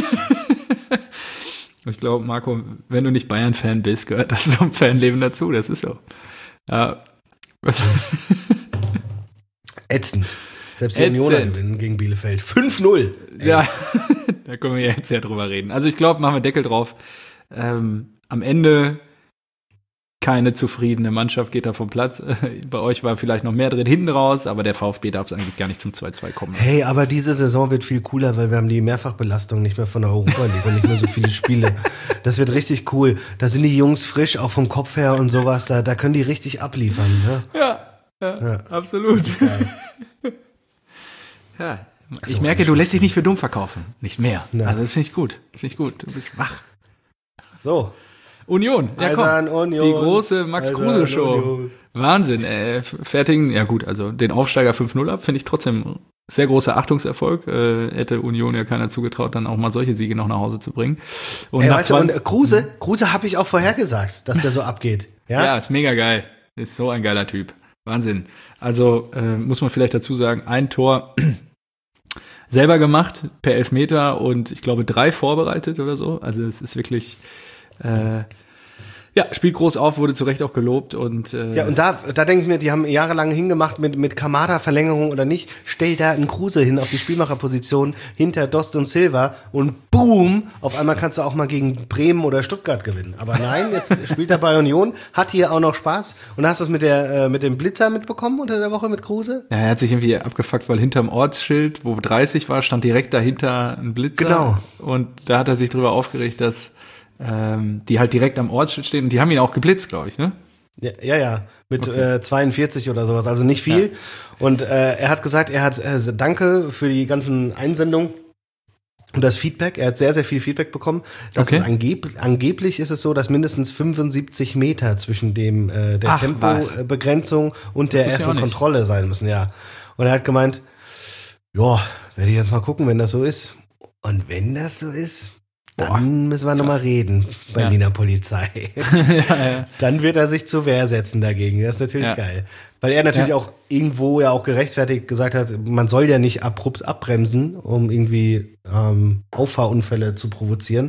Ich glaube, Marco, wenn du nicht Bayern-Fan bist, gehört das zum Fanleben dazu. Das ist so. Ja. Ätzend. Selbst die Unioner gewinnen gegen Bielefeld. 5-0. Ja, da können wir jetzt ja drüber reden. Also ich glaube, machen wir Deckel drauf. Am Ende keine zufriedene Mannschaft geht da vom Platz. Bei euch war vielleicht noch mehr drin hinten raus, aber der VfB darf es eigentlich gar nicht zum 2-2 kommen. Hey, aber diese Saison wird viel cooler, weil wir haben die Mehrfachbelastung nicht mehr von der Europa League und nicht mehr so viele Spiele. Das wird richtig cool. Da sind die Jungs frisch, auch vom Kopf her und sowas. Da können die richtig abliefern. Ne? Ja, absolut. Ja, ich merke, du lässt dich nicht für dumm verkaufen. Nicht mehr. Ja. Also das finde ich gut. Du bist wach. So. Union. Ja, komm. Union. Die große Max-Kruse-Show. Wahnsinn, ey. Fertigen, ja gut, also den Aufsteiger 5-0 ab, finde ich trotzdem sehr großer Achtungserfolg. Hätte Union ja keiner zugetraut, dann auch mal solche Siege noch nach Hause zu bringen. Und, und Kruse habe ich auch vorhergesagt, dass der so abgeht. Ja, ist mega geil. Ist so ein geiler Typ. Wahnsinn. Also muss man vielleicht dazu sagen, ein Tor selber gemacht per Elfmeter und ich glaube 3 vorbereitet oder so. Also es ist wirklich spielt groß auf, wurde zu Recht auch gelobt. Und und da denke ich mir, die haben jahrelang hingemacht mit Kamada-Verlängerung oder nicht. Stell da einen Kruse hin auf die Spielmacherposition hinter Dost und Silva und boom, auf einmal kannst du auch mal gegen Bremen oder Stuttgart gewinnen. Aber nein, jetzt spielt er bei Union, hat hier auch noch Spaß. Und hast du das mit dem Blitzer mitbekommen unter der Woche mit Kruse? Ja, er hat sich irgendwie abgefuckt, weil hinterm Ortsschild, wo 30 war, stand direkt dahinter ein Blitzer. Genau. Und da hat er sich drüber aufgeregt, dass die halt direkt am Ortsschild stehen und die haben ihn auch geblitzt, glaube ich, ne? Ja, mit 42 oder sowas, also nicht viel. Ja. Und er hat gesagt, danke für die ganzen Einsendungen und das Feedback. Er hat sehr, sehr viel Feedback bekommen. Dass es angeblich ist es so, dass mindestens 75 Meter zwischen dem der Tempobegrenzung und der ersten Kontrolle sein müssen, ja. Und er hat gemeint, ja, werde ich jetzt mal gucken, wenn das so ist. Und wenn das so ist, dann müssen wir nochmal reden, Berliner Polizei. Ja. Dann wird er sich zur Wehr setzen dagegen. Das ist natürlich geil. Weil er natürlich auch irgendwo ja auch gerechtfertigt gesagt hat, man soll ja nicht abrupt abbremsen, um irgendwie Auffahrunfälle zu provozieren.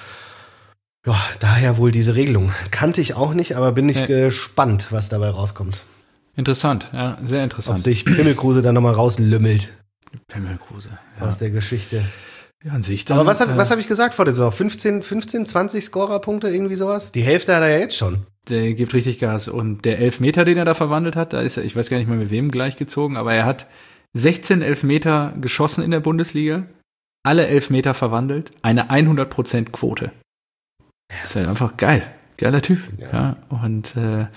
Ja, daher wohl diese Regelung. Kannte ich auch nicht, aber bin ich gespannt, was dabei rauskommt. Interessant, ja, sehr interessant. Ob sich Pimmelkruse dann nochmal rauslümmelt. Pimmelkruse, aus der Geschichte. Ja, an sich dann. Aber was hab ich gesagt vor der Saison? 15, 20 Scorerpunkte, irgendwie sowas? Die Hälfte hat er ja jetzt schon. Der gibt richtig Gas. Und der Elfmeter, den er da verwandelt hat, da ist er, ich weiß gar nicht mehr mit wem gleichgezogen, aber er hat 16 Elfmeter geschossen in der Bundesliga, alle Elfmeter verwandelt, eine 100% Quote. Ist halt einfach geil. Geiler Typ. Ja. Und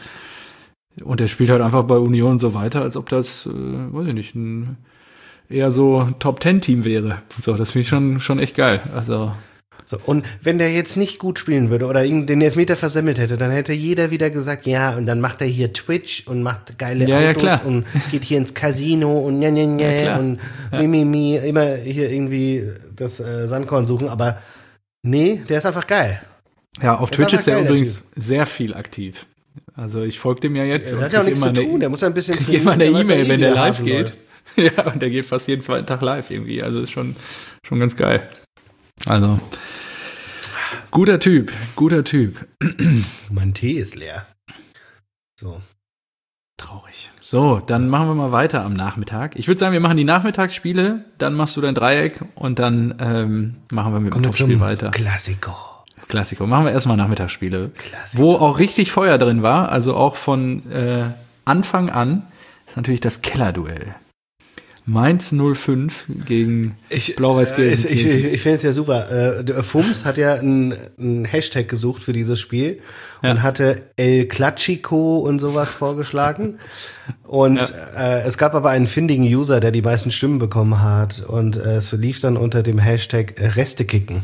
er spielt halt einfach bei Union so weiter, als ob das, weiß ich nicht, ein eher so Top-10-Team wäre. So, das finde ich schon echt geil. Also. So, und wenn der jetzt nicht gut spielen würde oder den Elfmeter versemmelt hätte, dann hätte jeder wieder gesagt, ja, und dann macht er hier Twitch und macht geile Autos und geht hier ins Casino und und Mimimi, immer hier irgendwie das Sandkorn suchen, aber nee, der ist einfach geil. Ja, auf Twitch ist er übrigens sehr viel aktiv. Also ich folge dem ja jetzt. Der hat ja auch nichts zu tun, der muss ja ein bisschen trainieren. Immer eine E-Mail, wenn der live geht. Läuft. Ja, und der geht fast jeden zweiten Tag live irgendwie. Also ist schon ganz geil. Also, guter Typ. Mein Tee ist leer. So. Traurig. So, dann machen wir mal weiter am Nachmittag. Ich würde sagen, wir machen die Nachmittagsspiele, dann machst du dein Dreieck und dann machen wir mit dem Topspiel weiter. Klassiko. Machen wir erstmal Nachmittagsspiele. Wo auch richtig Feuer drin war, also auch von Anfang an, ist natürlich das Kellerduell. Mainz 05 gegen Blau-Weiß-Gelb. Ich finde es ja super. Fums hat ja einen Hashtag gesucht für dieses Spiel und hatte El Clasico und sowas vorgeschlagen. Und es gab aber einen findigen User, der die meisten Stimmen bekommen hat. Und es lief dann unter dem Hashtag Restekicken.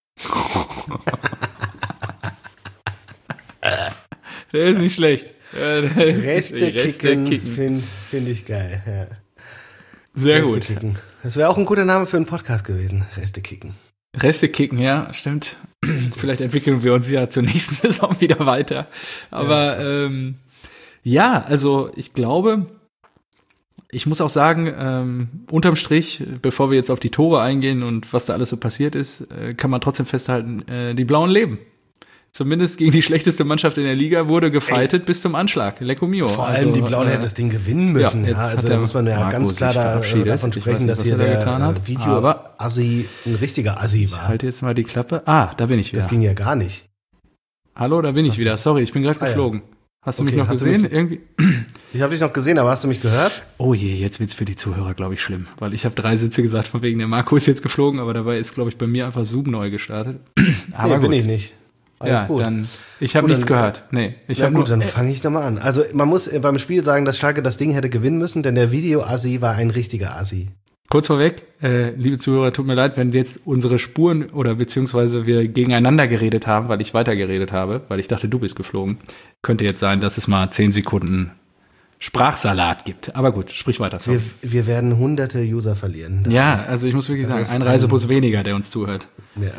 Der ist nicht schlecht. Restekicken finde ich geil, ja. Sehr gut. Das wäre auch ein guter Name für einen Podcast gewesen. Restekicken, ja, stimmt. Vielleicht entwickeln wir uns ja zur nächsten Saison wieder weiter. Aber also ich glaube, ich muss auch sagen, unterm Strich, bevor wir jetzt auf die Tore eingehen und was da alles so passiert ist, kann man trotzdem festhalten, die Blauen leben. Zumindest gegen die schlechteste Mannschaft in der Liga wurde gefightet bis zum Anschlag. Lecco mio. Vor allem die Blauen hätten das Ding gewinnen müssen. Ja, also da muss man ja ganz klar davon sprechen, dass hier der Video-Assi ein richtiger Assi war. Ich halte jetzt mal die Klappe. Da bin ich wieder. Das ging ja gar nicht. Hallo, da bin ich wieder. Sorry, ich bin gerade geflogen. Hast du mich noch gesehen? Irgendwie? Ich habe dich noch gesehen, aber hast du mich gehört? Oh je, jetzt wird's für die Zuhörer, glaube ich, schlimm. Weil ich habe 3 Sätze gesagt, von wegen der Marco ist jetzt geflogen, aber dabei ist, glaube ich, bei mir einfach Zoom neu gestartet. Aber bin ich nicht. Alles gut. Dann, ich habe nichts gehört. Nee, dann fange ich nochmal an. Also man muss beim Spiel sagen, dass Schalke das Ding hätte gewinnen müssen, denn der Video-Assi war ein richtiger Assi. Kurz vorweg, liebe Zuhörer, tut mir leid, wenn jetzt unsere Spuren oder beziehungsweise wir gegeneinander geredet haben, weil ich weitergeredet habe, weil ich dachte, du bist geflogen. Könnte jetzt sein, dass es mal 10 Sekunden Sprachsalat gibt. Aber gut, sprich weiter. Wir werden hunderte User verlieren. Ja, also ich muss wirklich sagen, ein Reisebus weniger, der uns zuhört.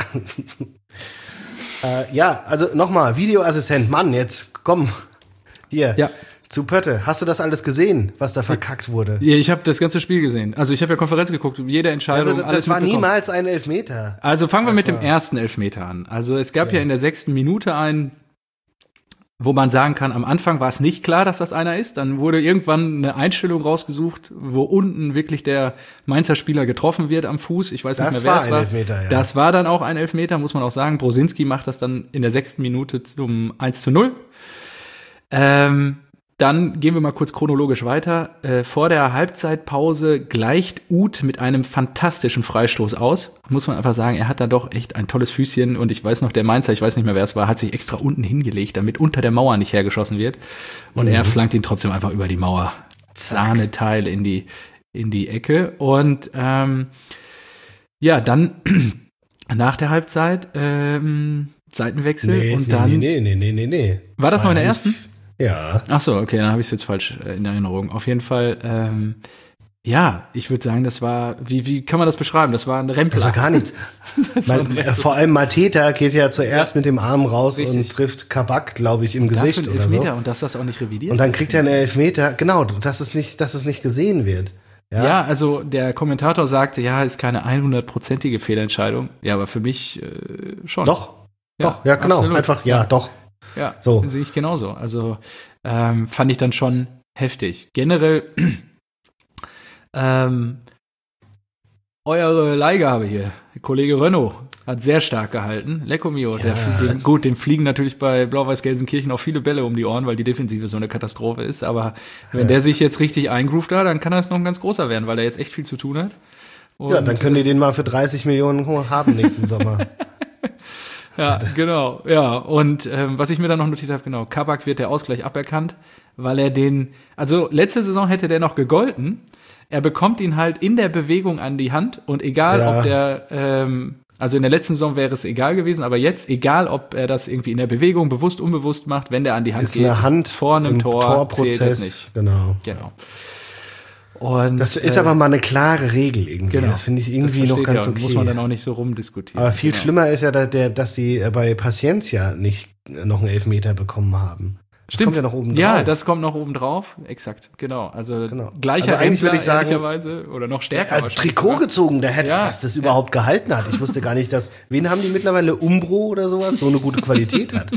Ja. Also nochmal, Videoassistent, Mann, jetzt komm, hier, zu Pötte. Hast du das alles gesehen, was da verkackt wurde? Ja, ich habe das ganze Spiel gesehen. Also ich habe ja Konferenz geguckt, jede Entscheidung, also das war niemals ein Elfmeter. Also fangen wir mit dem ersten Elfmeter an. Also es gab ja in der 6. Minute einen, wo man sagen kann, am Anfang war es nicht klar, dass das einer ist. Dann wurde irgendwann eine Einstellung rausgesucht, wo unten wirklich der Mainzer Spieler getroffen wird am Fuß. Ich weiß nicht mehr, wer es war. Elfmeter, ja. Das war dann auch ein Elfmeter, muss man auch sagen. Brosinski macht das dann in der 6. Minute zum 1:0. Dann gehen wir mal kurz chronologisch weiter. Vor der Halbzeitpause gleicht Uth mit einem fantastischen Freistoß aus. Muss man einfach sagen, er hat da doch echt ein tolles Füßchen. Und ich weiß noch, der Mainzer, ich weiß nicht mehr, wer es war, hat sich extra unten hingelegt, damit unter der Mauer nicht hergeschossen wird. Und er flankt ihn trotzdem einfach über die Mauer. Sahneteil in die Ecke. Und dann nach der Halbzeit Seitenwechsel und dann... Nee. War das noch in der ersten? Ja. Ach so, okay, dann habe ich es jetzt falsch in Erinnerung. Auf jeden Fall, ich würde sagen, das war, wie kann man das beschreiben? Das war ein Rempler. Das war gar nichts. Vor allem Mateta geht ja zuerst mit dem Arm raus und trifft Kabak, glaube ich, im Gesicht oder so. Und dass das auch nicht revidiert. Und dann kriegt er einen Elfmeter. Genau, dass es nicht gesehen wird. Ja, also der Kommentator sagte, ist keine 100%ige Fehlentscheidung. Ja, aber für mich schon. Doch, genau. Absolut. Einfach, doch. Ja, so. Sehe ich genauso. Also fand ich dann schon heftig. Generell eure Leihgabe hier, Kollege Renault, hat sehr stark gehalten. Lecco mio. Dem fliegen natürlich bei Blau-Weiß-Gelsenkirchen auch viele Bälle um die Ohren, weil die Defensive so eine Katastrophe ist. Aber wenn der sich jetzt richtig eingroovt da, dann kann das noch ein ganz großer werden, weil er jetzt echt viel zu tun hat. Und dann können die den mal für 30 Millionen haben nächsten Sommer. Ja, genau. Ja, und was ich mir dann noch notiert habe, genau, Kabak wird der Ausgleich aberkannt, weil er also letzte Saison hätte der noch gegolten. Er bekommt ihn halt in der Bewegung an die Hand und egal, ob der, also in der letzten Saison wäre es egal gewesen, aber jetzt, egal, ob er das irgendwie in der Bewegung bewusst, unbewusst macht, wenn der an die Hand geht, eine Hand vor einem Torprozess, zählt es nicht. Genau. Und, das ist aber mal eine klare Regel irgendwie. Genau. Das finde ich irgendwie noch ganz okay. Muss man dann auch nicht so rumdiskutieren. Aber viel schlimmer ist ja, dass sie bei Paciencia nicht noch einen Elfmeter bekommen haben. Das kommt ja noch oben drauf. Ja, das kommt noch oben drauf. Exakt, genau. Also gleicher also eigentlich würde ich sagen, ehrlicherweise, oder noch stärker. Er hat Trikot gezogen, der hätte, dass das überhaupt gehalten hat. Ich wusste gar nicht, dass, wen haben die mittlerweile, Umbro oder sowas, so eine gute Qualität hat.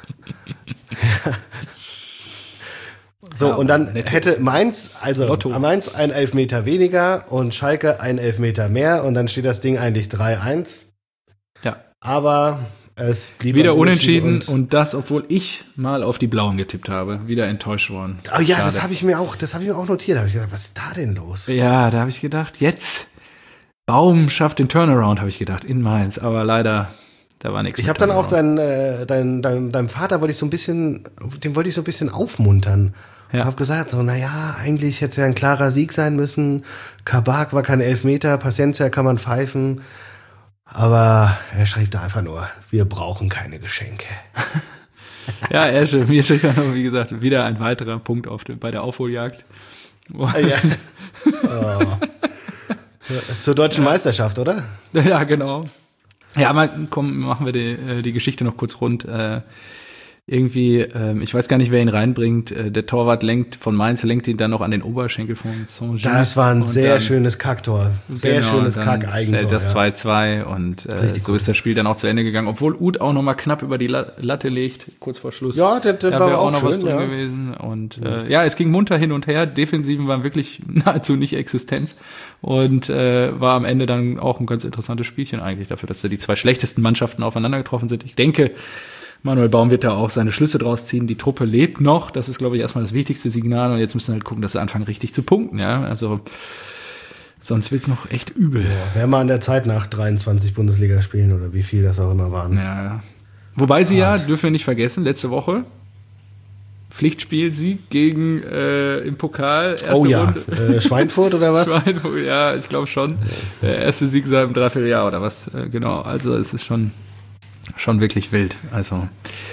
So, ja, und dann hätte Mainz ein Elfmeter weniger und Schalke ein Elfmeter mehr und dann steht das Ding eigentlich 3-1. Ja. Aber es blieb wieder unentschieden und das, obwohl ich mal auf die Blauen getippt habe. Wieder enttäuscht worden. Oh ja, schade. Das habe ich mir auch notiert. Da habe ich gedacht, was ist da denn los? Ja, da habe ich gedacht, jetzt Baum schafft den Turnaround, habe ich gedacht, in Mainz. Aber leider, da war nichts. Ich habe dann auch deinem Vater wollte ich so ein bisschen aufmuntern. Ja. Ich habe gesagt, so, naja, eigentlich hätte es ja ein klarer Sieg sein müssen. Kabak war kein Elfmeter, Paciencia kann man pfeifen. Aber er schrieb da einfach nur, wir brauchen keine Geschenke. Ja, mir schrieb dann noch, wie gesagt, wieder ein weiterer Punkt bei der Aufholjagd. Ja. Oh. Zur deutschen Meisterschaft, oder? Ja, genau. Ja, machen wir die Geschichte noch kurz rund. Irgendwie, ich weiß gar nicht, wer ihn reinbringt. Der Torwart von Mainz lenkt ihn dann noch an den Oberschenkel von Saint-Jean. Das war ein sehr schönes Kacktor. Sehr schönes Kack-Eigentor. Das 2-2 und so ist das Spiel dann auch zu Ende gegangen. Obwohl Uth auch noch mal knapp über die Latte legt, kurz vor Schluss. Ja, der war auch noch schön, was drin gewesen. Und es ging munter hin und her. Defensiven waren wirklich nahezu nicht Existenz. Und war am Ende dann auch ein ganz interessantes Spielchen eigentlich dafür, dass da die zwei schlechtesten Mannschaften aufeinander getroffen sind. Ich denke, Manuel Baum wird da auch seine Schlüsse draus ziehen. Die Truppe lebt noch. Das ist, glaube ich, erstmal das wichtigste Signal. Und jetzt müssen wir halt gucken, dass sie anfangen, richtig zu punkten. Ja, also sonst wird's noch echt übel. Ja, wäre mal an der Zeit nach 23 Bundesligaspielen oder wie viel das auch immer waren. Ja. Wobei sie dürfen wir nicht vergessen, letzte Woche Pflichtspielsieg gegen im Pokal. Erste Runde. Schweinfurt oder was? Schweinfurt, ja, ich glaube schon. Erste Sieg seit einem Dreivierteljahr oder was. Genau, also es ist schon wirklich wild. Also,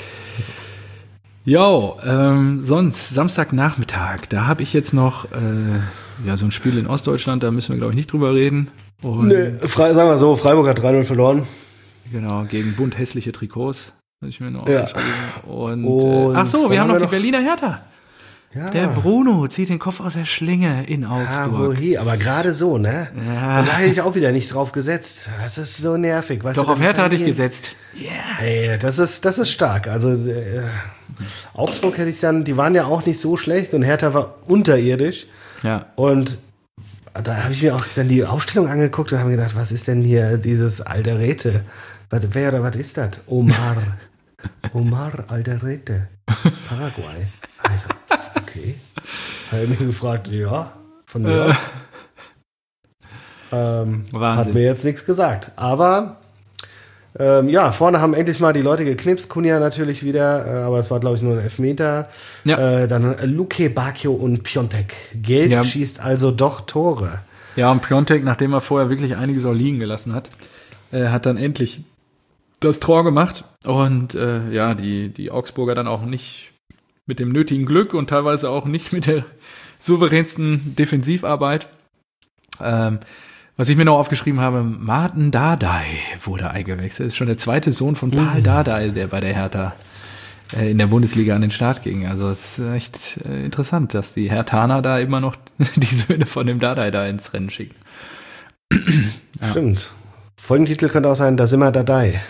sonst Samstagnachmittag, da habe ich jetzt noch so ein Spiel in Ostdeutschland, da müssen wir, glaube ich, nicht drüber reden. Sagen wir so, Freiburg hat 3-0 verloren. Genau, gegen bunt hässliche Trikots. Habe ich mir noch aufgeschrieben. Und wir haben noch die Berliner Hertha. Ja. Der Bruno zieht den Kopf aus der Schlinge in Augsburg. Aber gerade so, ne? Ja. Und da hätte ich auch wieder nicht drauf gesetzt. Das ist so nervig. Doch, auf Hertha hatte ich gesetzt. Yeah. Ey, das ist stark. Also Augsburg hätte ich dann, die waren ja auch nicht so schlecht und Hertha war unterirdisch. Ja. Und da habe ich mir auch dann die Aufstellung angeguckt und habe mir gedacht, was ist denn hier dieses Alderete? Wer oder was ist das? Omar Alderete. Paraguay. Also, okay. Habe ich mich gefragt, ja, von mir hat mir jetzt nichts gesagt. Aber vorne haben endlich mal die Leute geknipst. Kunja natürlich wieder, aber es war, glaube ich, nur ein Elfmeter. Ja. Dann Luque, Bacchio und Piontek. Geld schießt also doch Tore. Ja, und Piontek, nachdem er vorher wirklich einiges auch liegen gelassen hat, hat dann endlich das Tor gemacht. Und die Augsburger dann auch nicht mit dem nötigen Glück und teilweise auch nicht mit der souveränsten Defensivarbeit. Was ich mir noch aufgeschrieben habe, Martin Dardai wurde eingewechselt. Das ist schon der zweite Sohn von Paul Dardai, der bei der Hertha in der Bundesliga an den Start ging. Also es ist echt interessant, dass die Herthaner da immer noch die Söhne von dem Dardai da ins Rennen schicken. Ja. Stimmt. Folgentitel könnte auch sein, da sind wir Dardai.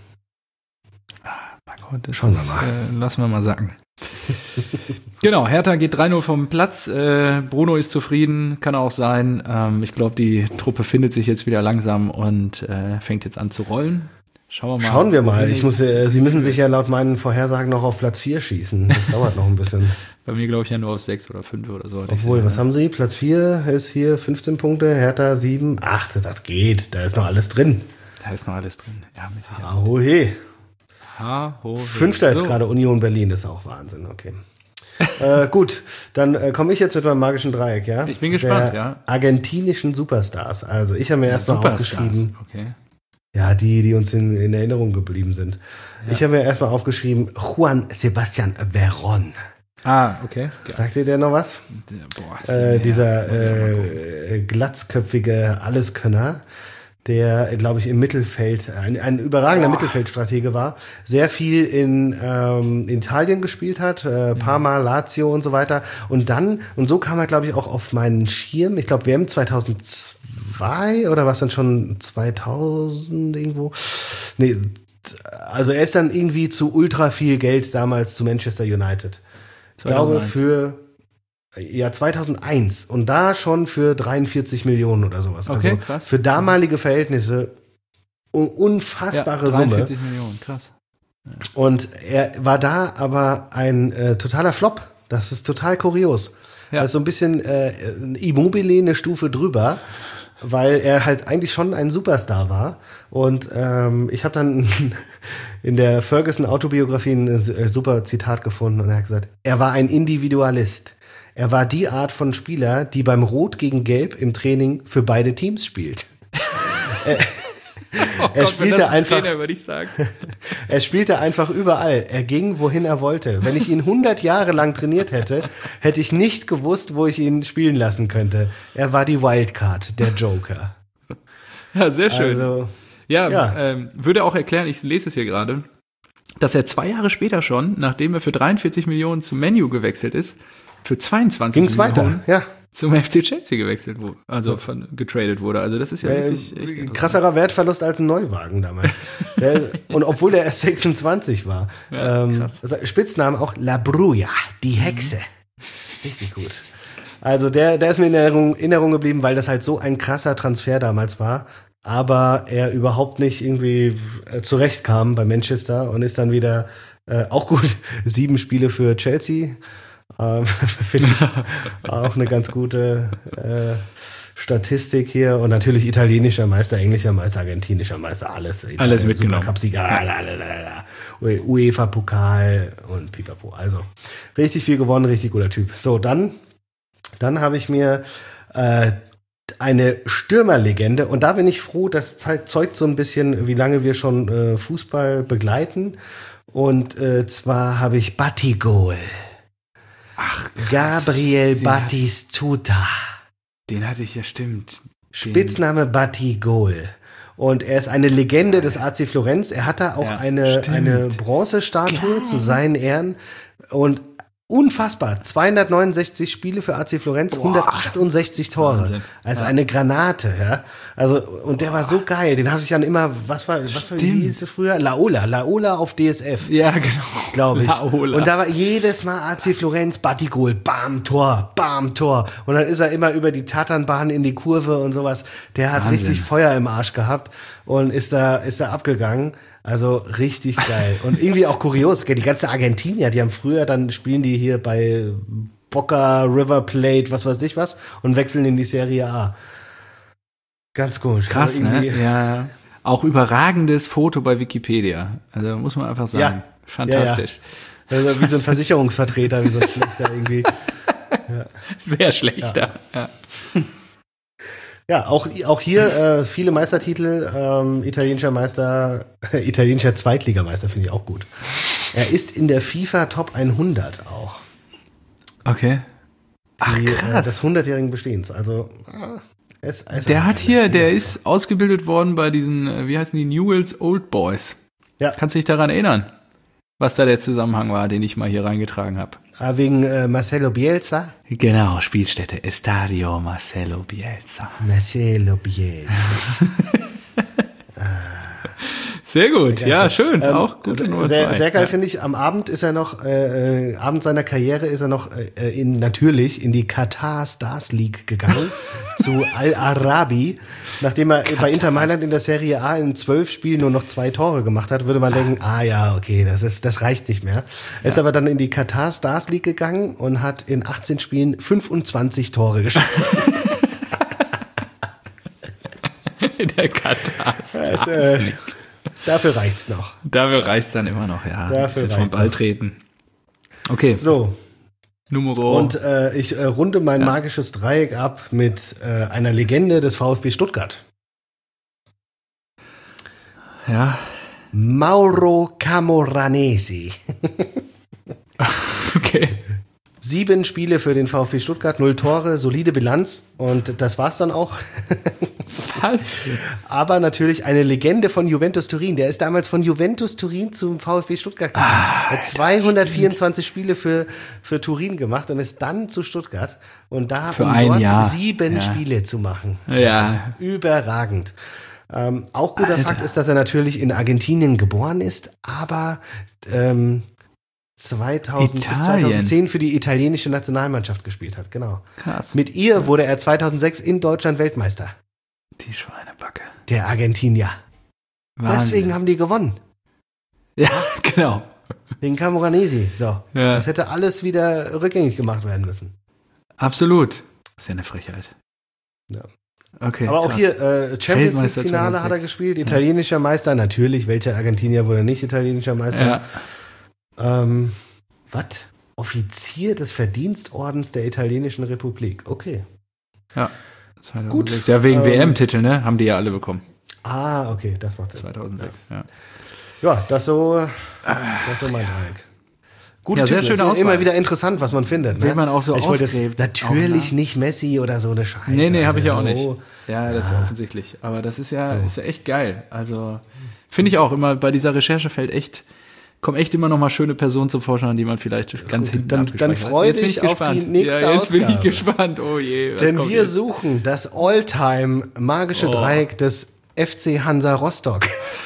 Schauen wir mal. Lassen wir mal sacken. Genau, Hertha geht 3-0 vom Platz. Bruno ist zufrieden, kann auch sein. Ich glaube, die Truppe findet sich jetzt wieder langsam und fängt jetzt an zu rollen. Schauen wir mal. Sie müssen sich ja laut meinen Vorhersagen noch auf Platz 4 schießen. Das dauert noch ein bisschen. Bei mir glaube ich ja nur auf 6 oder 5 oder so. Obwohl, was haben Sie? Platz 4 ist hier 15 Punkte, Hertha 7, 8. Das geht, da ist noch alles drin. Ja, mit Sicherheit. Ahohe. Fünfter ist gerade Union Berlin, das ist auch Wahnsinn, okay. Gut, dann komme ich jetzt mit meinem magischen Dreieck, ja? Ich bin gespannt, ja. Argentinischen Superstars. Also ich habe mir erstmal aufgeschrieben. Okay. Ja, die uns in Erinnerung geblieben sind. Ja. Ich habe mir erstmal aufgeschrieben, Juan Sebastian Veron. Okay. Sagt ihr der noch was? Dieser glatzköpfige Alleskönner, der, glaube ich, im Mittelfeld, ein überragender Mittelfeldstratege war, sehr viel in Italien gespielt hat, Parma, Lazio und so weiter. Und so kam er, glaube ich, auch auf meinen Schirm. Ich glaube, WM 2002 oder was dann schon 2000 irgendwo? Nee, also er ist dann irgendwie zu ultra viel Geld damals zu Manchester United. 2001. Ich glaube für 2001 und da schon für 43 Millionen oder sowas. Okay, also krass. Für damalige Verhältnisse unfassbare 43 Summe. Millionen, krass. Und er war da aber ein totaler Flop. Das ist total kurios. Ja. Das ist so ein bisschen Immobile eine Stufe drüber, weil er halt eigentlich schon ein Superstar war. Und ich habe dann in der Ferguson-Autobiografie ein super Zitat gefunden und er hat gesagt, er war ein Individualist. Er war die Art von Spieler, die beim Rot gegen Gelb im Training für beide Teams spielt. Er spielte einfach. Trainer, würde ich sagen. Er spielte einfach überall. Er ging, wohin er wollte. Wenn ich ihn 100 Jahre lang trainiert hätte, hätte ich nicht gewusst, wo ich ihn spielen lassen könnte. Er war die Wildcard, der Joker. Ja, sehr schön. Also, würde auch erklären, ich lese es hier gerade, dass er 2 Jahre später schon, nachdem er für 43 Millionen zum Man U gewechselt ist, für 22 ging's Millionen weiter, ja. zum FC Chelsea gewechselt wurde, also getradet wurde. Also das ist ja wirklich echt krasserer Wertverlust als ein Neuwagen damals. Und obwohl der erst 26 war. Krass. Spitzname auch La Bruja, die Hexe. Richtig gut. Also der ist mir in Erinnerung geblieben, weil das halt so ein krasser Transfer damals war. Aber er überhaupt nicht irgendwie zurechtkam bei Manchester und ist dann wieder auch gut 7 Spiele für Chelsea. Finde ich auch eine ganz gute Statistik hier. Und natürlich italienischer Meister, englischer Meister, argentinischer Meister, alles mitgenommen. Supercup-Sieger, UEFA-Pokal und pipapo. Also richtig viel gewonnen, richtig guter Typ. So, dann habe ich mir eine Stürmerlegende und da bin ich froh, das zeugt so ein bisschen, wie lange wir schon Fußball begleiten. Und zwar habe ich Batigol. Ach, krass. Gabriel Batistuta. Den hatte ich ja, stimmt. Spitzname Batigol. Und er ist eine Legende des AC Florenz. Er hat da auch eine Bronzestatue zu seinen Ehren. Und unfassbar. 269 Spiele für AC Florenz, 168 Tore. Wahnsinn. Also eine Granate, ja. Also, und der war so geil. Den habe ich dann immer, wie hieß es früher? Laola auf DSF. Ja, genau. Glaube ich. Laola. Und da war jedes Mal AC Florenz, Batigol, bam, Tor. Und dann ist er immer über die Tatanbahn in die Kurve und sowas. Der hat richtig Feuer im Arsch gehabt und ist da abgegangen. Also richtig geil. Und irgendwie auch kurios. Die ganzen Argentinier, die haben früher, dann spielen die hier bei Boca, River Plate, was weiß ich was, und wechseln in die Serie A. Ganz komisch. Krass, also ne? Ja. Auch überragendes Foto bei Wikipedia. Also muss man einfach sagen. Ja. Fantastisch. Ja. Also wie so ein Versicherungsvertreter, wie so ein schlechter irgendwie. Ja. Sehr schlechter, ja. Ja, auch hier viele Meistertitel, italienischer Zweitligameister finde ich auch gut. Er ist in der FIFA Top 100 auch. Okay. Ach, krass. Des 100-jährigen Bestehens. Also der ist ausgebildet worden bei diesen, wie heißen die, Newell's Old Boys. Ja. Kannst du dich daran erinnern, was da der Zusammenhang war, den ich mal hier reingetragen habe? Wegen Marcelo Bielsa? Genau, Spielstätte Estadio Marcelo Bielsa. Sehr gut, ja, schön. Auch gut. Sehr geil finde ich. Am Abend ist er noch, Abend seiner Karriere ist er noch natürlich in die Qatar Stars League gegangen zu Al-Arabi. Nachdem er bei Inter Mailand in der Serie A in 12 Spielen nur noch 2 Tore gemacht hat, würde man denken, okay, das reicht nicht mehr. Er ist aber dann in die Qatar Stars League gegangen und hat in 18 Spielen 25 Tore geschossen. In der Qatar Stars League. Dafür reicht's noch. Dafür reicht's dann immer noch, ja. Dafür vom Ball treten. Okay. So. Numero. Und ich runde mein magisches Dreieck ab mit einer Legende des VfB Stuttgart. Ja. Mauro Camoranesi. Okay. 7 Spiele für den VfB Stuttgart, 0 Tore, solide Bilanz und das war's dann auch. Was? Aber natürlich eine Legende von Juventus Turin. Der ist damals von Juventus Turin zum VfB Stuttgart gegangen. Er hat 224 Spiele für Turin gemacht und ist dann zu Stuttgart. Und da, für um dort Jahr. 7 Spiele zu machen. Ja. Das ist überragend. Auch guter Fakt ist, dass er natürlich in Argentinien geboren ist, aber 2000 bis 2010 für die italienische Nationalmannschaft gespielt hat. Genau. Krass. Mit ihr wurde er 2006 in Deutschland Weltmeister. Die Schweinebacke. Der Argentinier. Wahnsinn. Deswegen haben die gewonnen. Ja, genau. Wegen Camoranesi. So. Ja. Das hätte alles wieder rückgängig gemacht werden müssen. Absolut. Das ist ja eine Frechheit. Ja. Okay. Aber auch krass. hier Champions Weltmeister League-Finale hat er 2006. gespielt. Italienischer Meister. Natürlich. Welcher Argentinier wurde nicht italienischer Meister? Ja. Was? Offizier des Verdienstordens der Italienischen Republik. Okay. Ja. 2006. Gut. Ja, wegen WM-Titel, ne? Haben die ja alle bekommen. Ah, okay. Das macht Sinn. 2006, ja. Ja, das so mein Dreieck. Gute Ja, sehr Typen. schöne Ist ja Auswahl. immer wieder interessant, was man findet. Wie man auch so ich wollte jetzt ausgräbt. natürlich Auch, nicht Messi oder so eine Scheiße. Nee, habe Alter. ich ja auch nicht. Oh. Ja, das ist ja offensichtlich. Aber das ist ja, So. ist ja echt geil. Also, finde ich auch immer, bei dieser Recherche kommen echt immer noch mal schöne Personen zum Vorschein, die man vielleicht ganz gut. hinten Dann abgespeichert hat. freu Jetzt bin dich ich auf gespannt. die nächste ja, jetzt bin ich Ausgabe. gespannt. Oh je. was Denn kommt wir jetzt? suchen das Alltime magische Dreieck des FC Hansa Rostock.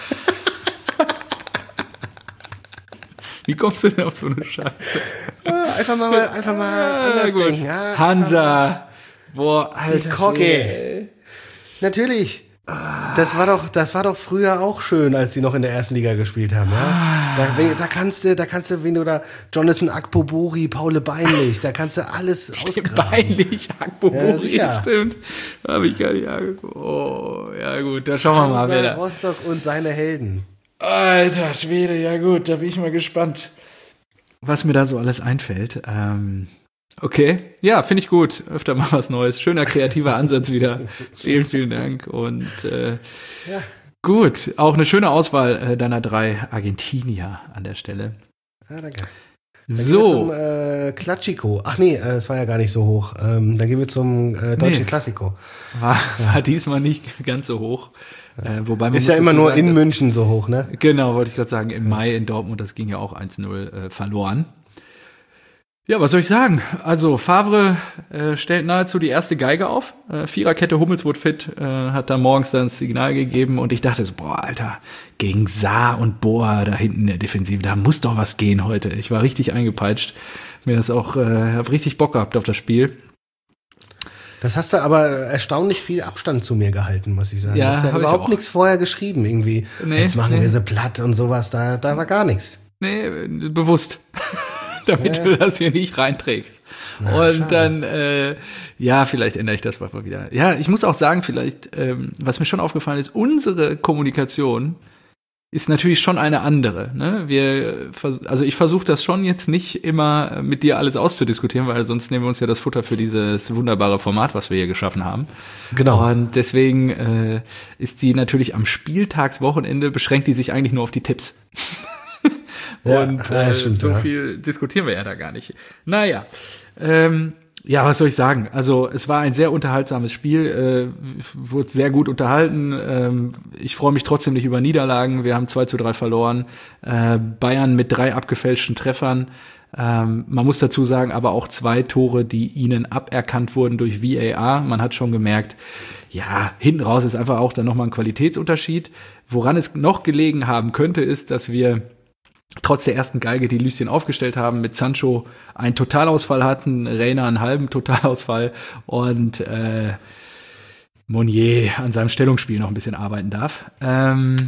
Wie kommst du denn auf so eine Scheiße? Einfach mal anders gut. denken. Ja, Hansa. Boah, Alter. die Kogge. Schwede. Natürlich. Das war doch früher auch schön, als die noch in der ersten Liga gespielt haben. Ja? Da kannst du, wenn du da Jonathan Akpoburi, Paul Beinlich, da kannst du alles ausgraben. Beinlich, Ja, Hackbobori, sicher. stimmt. Habe ich gar nicht angeguckt. Oh, ja gut, da schauen wir mal, wer Hansa da. Rostock und seine Helden. Alter Schwede, ja gut, da bin ich mal gespannt, was mir da so alles einfällt. Okay, ja, finde ich gut. Öfter mal was Neues. Schöner kreativer Ansatz wieder. Vielen, vielen Dank. Und Ja. gut, auch eine schöne Auswahl deiner 3 Argentinier an der Stelle. Ja, danke. Dann So, gehen wir zum Classico. Ach nee, es war ja gar nicht so hoch. Dann gehen wir zum deutschen Classico. war diesmal nicht ganz so hoch. Wobei man Ist muss ja immer dazu nur sagen, in München so hoch, ne? Genau, wollte ich gerade sagen, im Mai in Dortmund, das ging ja auch 1-0 verloren. Ja, was soll ich sagen? Also Favre stellt nahezu die erste Geige auf. Viererkette, Hummels wurde fit, hat da morgens dann das Signal gegeben und ich dachte so, boah, Alter, gegen Saar und Boa da hinten in der Defensive, da muss doch was gehen heute. Ich war richtig eingepeitscht. Mir das auch, hab richtig Bock gehabt auf das Spiel. Das hast du aber erstaunlich viel Abstand zu mir gehalten, muss ich sagen. Ja, du hast ja hab ich überhaupt auch. nichts vorher geschrieben irgendwie. Nee, Jetzt machen nee. wir sie platt und sowas. Da war gar nichts. Nee, bewusst. Damit Ja. du das hier nicht reinträgst. Na, Und schade. dann, vielleicht ändere ich das mal wieder. Ja, ich muss auch sagen, vielleicht, was mir schon aufgefallen ist, unsere Kommunikation ist natürlich schon eine andere. Ne? Ich versuche das schon jetzt nicht immer mit dir alles auszudiskutieren, weil sonst nehmen wir uns ja das Futter für dieses wunderbare Format, was wir hier geschaffen haben. Genau. Und deswegen ist die natürlich am Spieltagswochenende, beschränkt die sich eigentlich nur auf die Tipps. Ja, Und das stimmt, so ja. viel diskutieren wir ja da gar nicht. Naja, ja, was soll ich sagen? Also es war ein sehr unterhaltsames Spiel, wurde sehr gut unterhalten. Ich freue mich trotzdem nicht über Niederlagen. Wir haben 2-3 verloren. Bayern mit 3 abgefälschten Treffern. Man muss dazu sagen, aber auch 2 Tore, die ihnen aberkannt wurden durch VAR. Man hat schon gemerkt, ja, hinten raus ist einfach auch dann nochmal ein Qualitätsunterschied. Woran es noch gelegen haben könnte, ist, dass wir trotz der ersten Geige, die Lucien aufgestellt haben, mit Sancho einen Totalausfall hatten, Reina einen halben Totalausfall und Meunier an seinem Stellungsspiel noch ein bisschen arbeiten darf. Dann,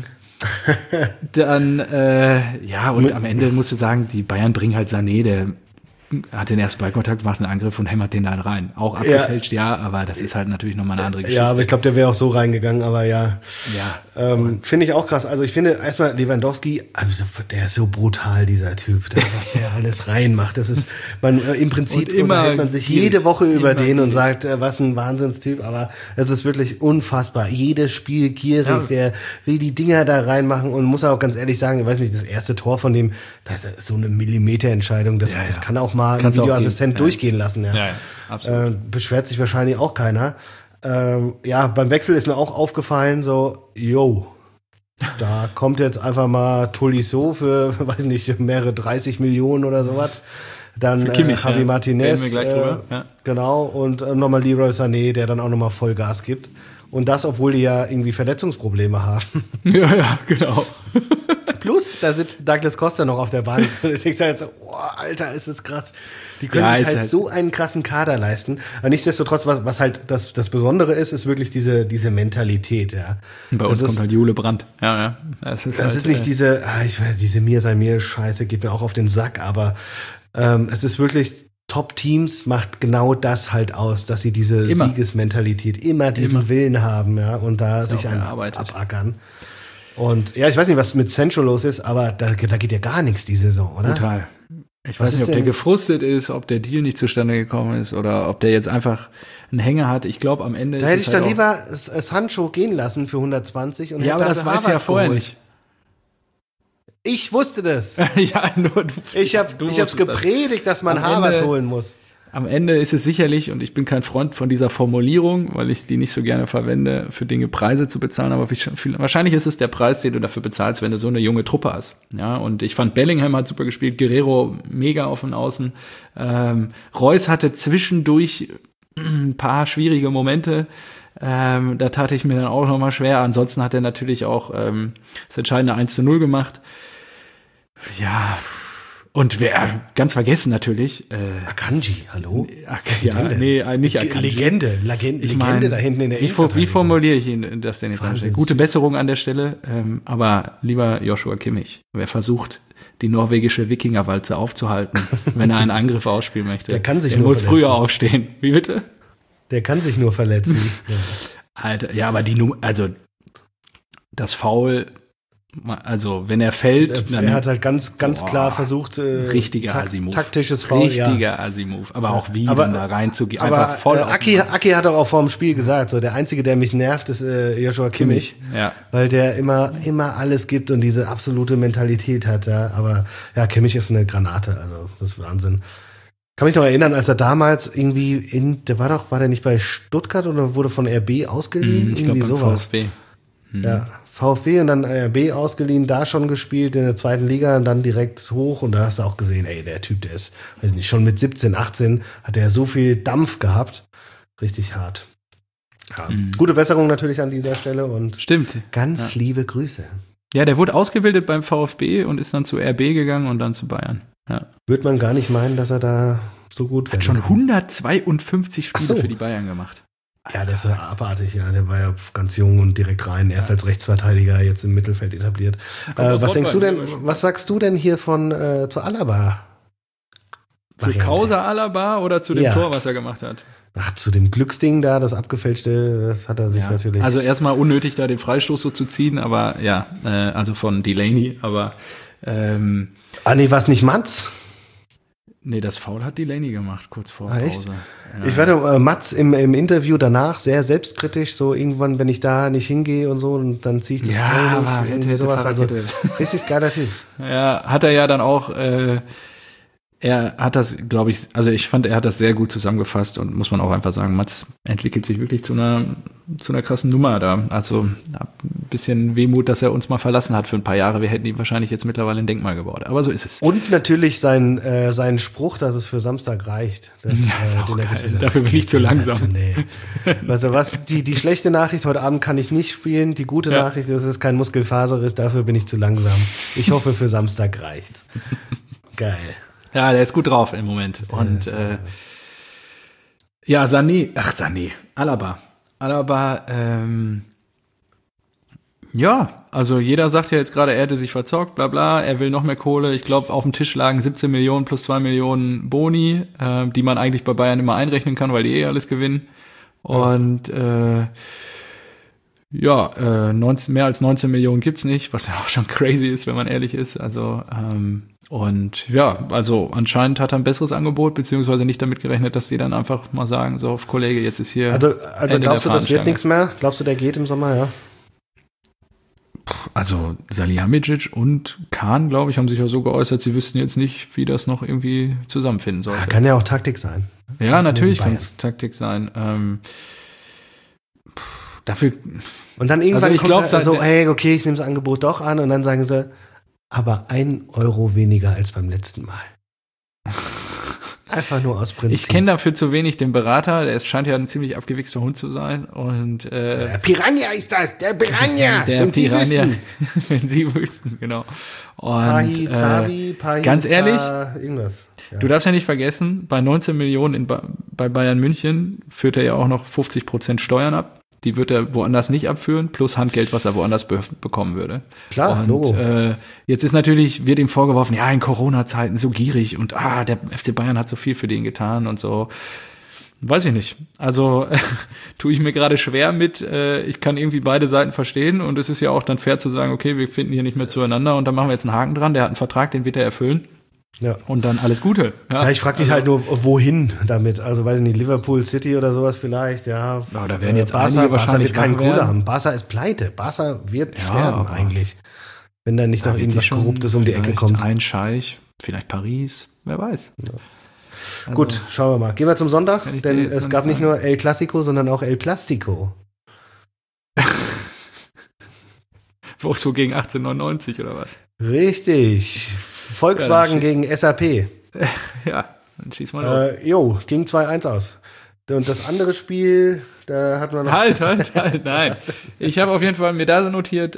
und am Ende musst du sagen, die Bayern bringen halt Sané, der hat den ersten Ballkontakt, macht einen Angriff und hämmert den dann rein. Auch abgefälscht, ja, aber das ist halt natürlich nochmal eine andere Geschichte. Ja, aber ich glaube, der wäre auch so reingegangen, aber ja. Ja. Finde ich auch krass. Also ich finde erstmal Lewandowski, also der ist so brutal, dieser Typ, was der alles reinmacht. Das ist, im Prinzip Und immer unterhält man sich gierig. jede Woche über Immer den und gierig. sagt, was ein Wahnsinnstyp, aber es ist wirklich unfassbar. Jedes Spiel gierig, Ja. der will die Dinger da reinmachen und muss auch ganz ehrlich sagen, ich weiß nicht, das erste Tor von dem, das ist so eine Millimeterentscheidung, das kann auch mal Kannst ein auch Videoassistent gehen, ja. durchgehen lassen. Ja, absolut. Beschwert sich wahrscheinlich auch keiner. ja, beim Wechsel ist mir auch aufgefallen, so, yo, da kommt jetzt einfach mal Tolisso für, weiß nicht, mehrere 30 Millionen oder sowas. Dann Kimmich, Javi Martinez, wir gleich drüber. Ja. Genau, und nochmal Leroy Sané, der dann auch nochmal Vollgas gibt. Und das, obwohl die ja irgendwie Verletzungsprobleme haben. Ja, genau. Plus, da sitzt Douglas Costa noch auf der Bank. Und ich denke halt so, oh, Alter, ist das krass. Die können sich halt so einen krassen Kader leisten. Aber nichtsdestotrotz, was halt das Besondere ist wirklich diese Mentalität, ja. Und bei uns kommt halt Jule Brandt. Ja. Das ist nicht diese Mir sei mir Scheiße, geht mir auch auf den Sack, aber es ist wirklich, Top-Teams macht genau das halt aus, dass sie diese Siegesmentalität, immer diesen Willen haben, ja, und da sich einen abackern. Und ja, ich weiß nicht, was mit Central los ist, aber da geht ja gar nichts die Saison, oder? Total. Ich weiß nicht, ob der gefrustet ist, ob der Deal nicht zustande gekommen ist oder ob der jetzt einfach einen Hänger hat. Ich glaube, am Ende da hätte ich dann lieber Sancho gehen lassen für 120 und ja, aber das weiß ja vorher nicht. Ich wusste das. Ja, nur ich hab's gepredigt, dass man Havertz holen muss. Am Ende ist es sicherlich, und ich bin kein Freund von dieser Formulierung, weil ich die nicht so gerne verwende, für Dinge Preise zu bezahlen, aber wahrscheinlich ist es der Preis, den du dafür bezahlst, wenn du so eine junge Truppe hast. Ja, und ich fand, Bellingham hat super gespielt, Guerrero mega auf den Außen. Reus hatte zwischendurch ein paar schwierige Momente. Da tat ich mir dann auch nochmal schwer. Ansonsten hat er natürlich auch das entscheidende 1:0 gemacht. Ja, und wer ganz vergessen natürlich. Akanji, hallo? Nicht Akanji. Legende da hinten in der Innenverteidigung. Wie formuliere ich ihn das denn jetzt? Gute Besserung an der Stelle, aber lieber Joshua Kimmich, wer versucht, die norwegische Wikingerwalze aufzuhalten, wenn er einen Angriff ausspielen möchte. Der kann sich nur verletzen. Früher aufstehen. Wie bitte? Der kann sich nur verletzen. Ja. Alter, ja, aber das Foul, also wenn er fällt. Er hat halt ganz klar versucht, richtiger Asimov. Taktisches Foul. Richtiger Asimov. Aber auch wie dann da reinzugehen. Einfach voll. Aki hat auch vor dem Spiel gesagt, so der Einzige, der mich nervt, ist Joshua Kimmich. Ja. Weil der immer alles gibt und diese absolute Mentalität hat. Ja. Aber ja, Kimmich ist eine Granate. Also das ist Wahnsinn. Kann mich noch erinnern, als er damals irgendwie war der nicht bei Stuttgart oder wurde von RB ausgeliehen? Ich glaube sowas. VfB. Ja, VfB und dann RB ausgeliehen, da schon gespielt in der zweiten Liga und dann direkt hoch und da hast du auch gesehen, ey, der Typ, der ist, weiß nicht, schon mit 17, 18 hat er so viel Dampf gehabt. Richtig hart. Ja. Gute Besserung natürlich an dieser Stelle und stimmt. Ganz liebe Grüße. Ja, der wurde ausgebildet beim VfB und ist dann zu RB gegangen und dann zu Bayern. Ja. Würde man gar nicht meinen, dass er da so gut hat schon 152 Spiele für die Bayern gemacht. Ja, das ist ja abartig, ja. Der war ja ganz jung und direkt rein. Erst als Rechtsverteidiger, jetzt im Mittelfeld etabliert. Was sagst du denn hier zu Alaba? Zu Causa Alaba oder zu dem Tor, was er gemacht hat? Ach, zu dem Glücksding da, das abgefälschte, das hat er sich natürlich. Also erstmal unnötig, da den Freistoß so zu ziehen, aber ja, also von Delaney, aber nee, war es nicht Matz? Nee, das Foul hat Delaney gemacht, kurz vor Pause. Echt? Ja. Ich werde Matz im Interview danach sehr selbstkritisch, so irgendwann, wenn ich da nicht hingehe und so, und dann ziehe ich das Foul nicht. Hätte sowas. Also richtig geiler Typ. Ja, hat er ja dann auch, er hat das, glaube ich, also ich fand, er hat das sehr gut zusammengefasst und muss man auch einfach sagen, Matz entwickelt sich wirklich zu einer krassen Nummer da. Also ein bisschen Wehmut, dass er uns mal verlassen hat für ein paar Jahre. Wir hätten ihm wahrscheinlich jetzt mittlerweile ein Denkmal gebaut. Aber so ist es. Und natürlich sein Spruch, dass es für Samstag reicht. Ist auch geil. Dafür bin ich zu langsam. Also die schlechte Nachricht, heute Abend kann ich nicht spielen. Die gute Nachricht, das ist kein Muskelfaserriss, dafür bin ich zu langsam. Ich hoffe, für Samstag reicht. Geil. Ja, der ist gut drauf im Moment. Und Sané, Alaba, ja, also jeder sagt ja jetzt gerade, er hätte sich verzockt, bla bla, er will noch mehr Kohle. Ich glaube, auf dem Tisch lagen 17 Millionen plus 2 Millionen Boni, die man eigentlich bei Bayern immer einrechnen kann, weil die alles gewinnen. Und mehr als 19 Millionen gibt's nicht, was ja auch schon crazy ist, wenn man ehrlich ist. Also also anscheinend hat er ein besseres Angebot, beziehungsweise nicht damit gerechnet, dass die dann einfach mal sagen, so, Kollege, jetzt ist hier Also glaubst du, das wird nichts mehr? Glaubst du, der geht im Sommer, ja? Also Salihamidzic und Kahn, glaube ich, haben sich ja so geäußert, sie wüssten jetzt nicht, wie das noch irgendwie zusammenfinden soll. Ja, kann ja auch Taktik sein. Ja, natürlich kann es Taktik sein. Dafür. Und dann irgendwann Also ich glaub, so, hey, okay, ich nehme das Angebot doch an und dann sagen sie, aber 1 Euro weniger als beim letzten Mal. Einfach nur aus Prinzip. Ich kenne dafür zu wenig den Berater. Es scheint ja ein ziemlich abgewichster Hund zu sein. Und der Piranha ist das, der Piranha. Der Piranha, wenn Sie wüssten, genau. Und ganz ehrlich, irgendwas. Ja. Du darfst ja nicht vergessen, bei 19 Millionen bei Bayern München führt er ja auch noch 50% Steuern ab. Die wird er woanders nicht abführen, plus Handgeld, was er woanders bekommen würde. Klar, und, Logo. Jetzt ist natürlich, wird ihm vorgeworfen, ja, in Corona-Zeiten so gierig und der FC Bayern hat so viel für den getan und so. Weiß ich nicht. Also tue ich mir gerade schwer mit. Ich kann irgendwie beide Seiten verstehen und es ist ja auch dann fair zu sagen, okay, wir finden hier nicht mehr zueinander und dann machen wir jetzt einen Haken dran. Der hat einen Vertrag, den wird er erfüllen. Ja. Und dann alles Gute. Ja, ich frage mich halt nur, wohin damit? Also weiß ich nicht, Liverpool City oder sowas vielleicht, ja. Ja, da werden jetzt Barca wahrscheinlich wird keinen Kohle haben. Barca ist pleite. Barca wird sterben eigentlich. Wenn da nicht noch irgendwas Korruptes um die Ecke kommt. Ein Scheich, vielleicht Paris, wer weiß. Ja. Also, gut, schauen wir mal. Gehen wir zum Sonntag, denn es gab nicht nur El Clasico, sondern auch El Plastico. Wo so gegen 1899 oder was? Richtig. Volkswagen gegen SAP. Ja, dann schieß mal los. Ging 2-1 aus. Und das andere Spiel, da hat man noch... Halt, nein. Ich habe auf jeden Fall mir da notiert,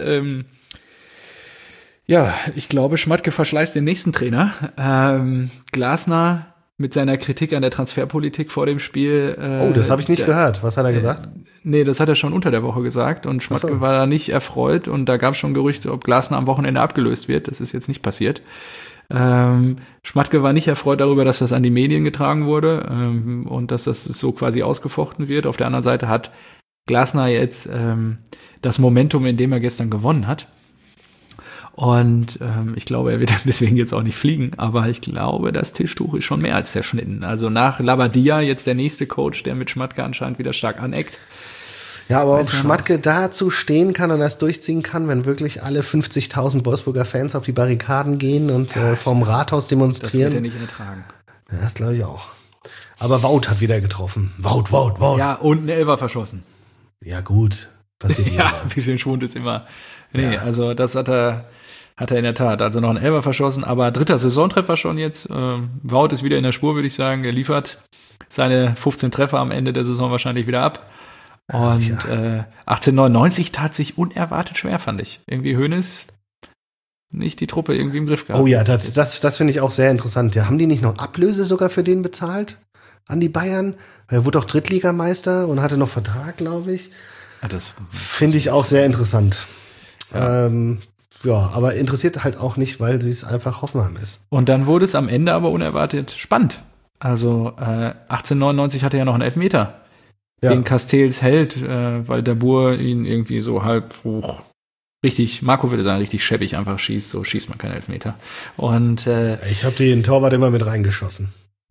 ich glaube, Schmatke verschleißt den nächsten Trainer. Glasner mit seiner Kritik an der Transferpolitik vor dem Spiel. Das habe ich nicht gehört. Was hat er gesagt? Nee, das hat er schon unter der Woche gesagt und Schmatke war da nicht erfreut und da gab es schon Gerüchte, ob Glasner am Wochenende abgelöst wird. Das ist jetzt nicht passiert. Schmatke war nicht erfreut darüber, dass das an die Medien getragen wurde und dass das so quasi ausgefochten wird. Auf der anderen Seite hat Glasner jetzt das Momentum, in dem er gestern gewonnen hat. Und ich glaube, er wird deswegen jetzt auch nicht fliegen, aber ich glaube, das Tischtuch ist schon mehr als zerschnitten. Also nach Labadia jetzt der nächste Coach, der mit Schmatke anscheinend wieder stark aneckt. Ja, aber ob Schmatke dazu stehen kann und das durchziehen kann, wenn wirklich alle 50.000 Wolfsburger Fans auf die Barrikaden gehen und vom Rathaus demonstrieren. Das wird er nicht ertragen. Ja, das glaube ich auch. Aber Wout hat wieder getroffen. Wout. Ja, und einen Elfer verschossen. Ja, gut. Passiert ja, ein bisschen Schwund ist immer. Nee, also das hat er in der Tat. Also noch einen Elfer verschossen, aber 3. Saisontreffer schon jetzt. Wout ist wieder in der Spur, würde ich sagen. Er liefert seine 15 Treffer am Ende der Saison wahrscheinlich wieder ab. Und 1899 tat sich unerwartet schwer, fand ich. Irgendwie Hoeneß nicht die Truppe irgendwie im Griff gehabt. Oh ja, das finde ich auch sehr interessant. Ja, haben die nicht noch Ablöse sogar für den bezahlt? An die Bayern? Er wurde auch Drittligameister und hatte noch Vertrag, glaube ich. Ja, das finde ich auch sehr interessant. Ja. Aber interessiert halt auch nicht, weil sie es einfach Hoffenheim ist. Und dann wurde es am Ende aber unerwartet spannend. Also 1899 hatte ja noch einen Elfmeter. Ja. Den Castells hält, weil der Bur ihn irgendwie so halb hoch, richtig, Marco würde sagen, richtig schäbig einfach schießt, so schießt man keinen Elfmeter. Und ich habe den Torwart immer mit reingeschossen.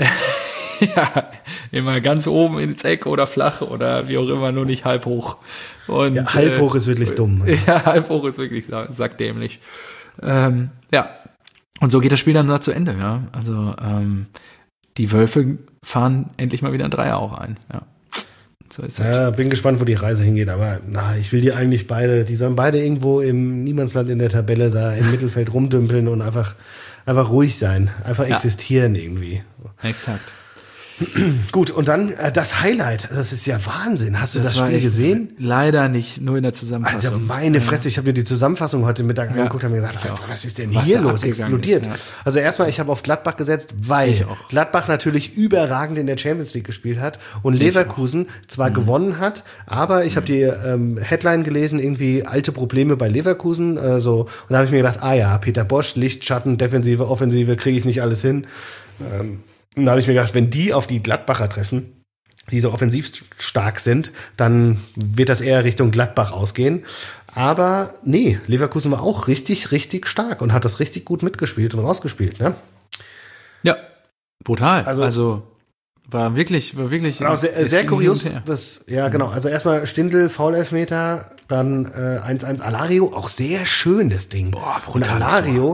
Ja, immer ganz oben ins Eck oder flach oder wie auch immer, nur nicht halb hoch. Und, halb hoch ist wirklich dumm. Ja, halb hoch ist wirklich sackdämlich. Ja, und so geht das Spiel dann zu Ende, ja. Also die Wölfe fahren endlich mal wieder ein Dreier auch ein, ja. So ist das. Ja, bin gespannt, wo die Reise hingeht, aber ich will die eigentlich die sollen beide irgendwo im Niemandsland in der Tabelle da im Mittelfeld rumdümpeln und einfach ruhig sein, einfach existieren irgendwie. Exakt. Gut, und dann das Highlight, das ist ja Wahnsinn. Hast du das Spiel gesehen? Leider nicht, nur in der Zusammenfassung. Alter, meine Fresse, ich habe mir die Zusammenfassung heute Mittag angeguckt und habe mir gedacht, was ist denn hier los? Explodiert. Ist, ja. Also erstmal, ich habe auf Gladbach gesetzt, weil Gladbach natürlich überragend in der Champions League gespielt hat und Leverkusen zwar gewonnen hat, aber ich habe die Headline gelesen, irgendwie alte Probleme bei Leverkusen. Und da habe ich mir gedacht, Peter Bosch, Licht, Schatten, Defensive, Offensive, kriege ich nicht alles hin. Und da habe ich mir gedacht, wenn die auf die Gladbacher treffen, die so offensiv stark sind, dann wird das eher Richtung Gladbach ausgehen. Aber nee, Leverkusen war auch richtig, richtig stark und hat das richtig gut mitgespielt und rausgespielt, ne? Ja, brutal. Also war wirklich genau, sehr kurios. Genau. Also erstmal Stindl, Foul-Elfmeter, dann 1-1 Alario, auch sehr schön das Ding. Boah, brutal. Und Alario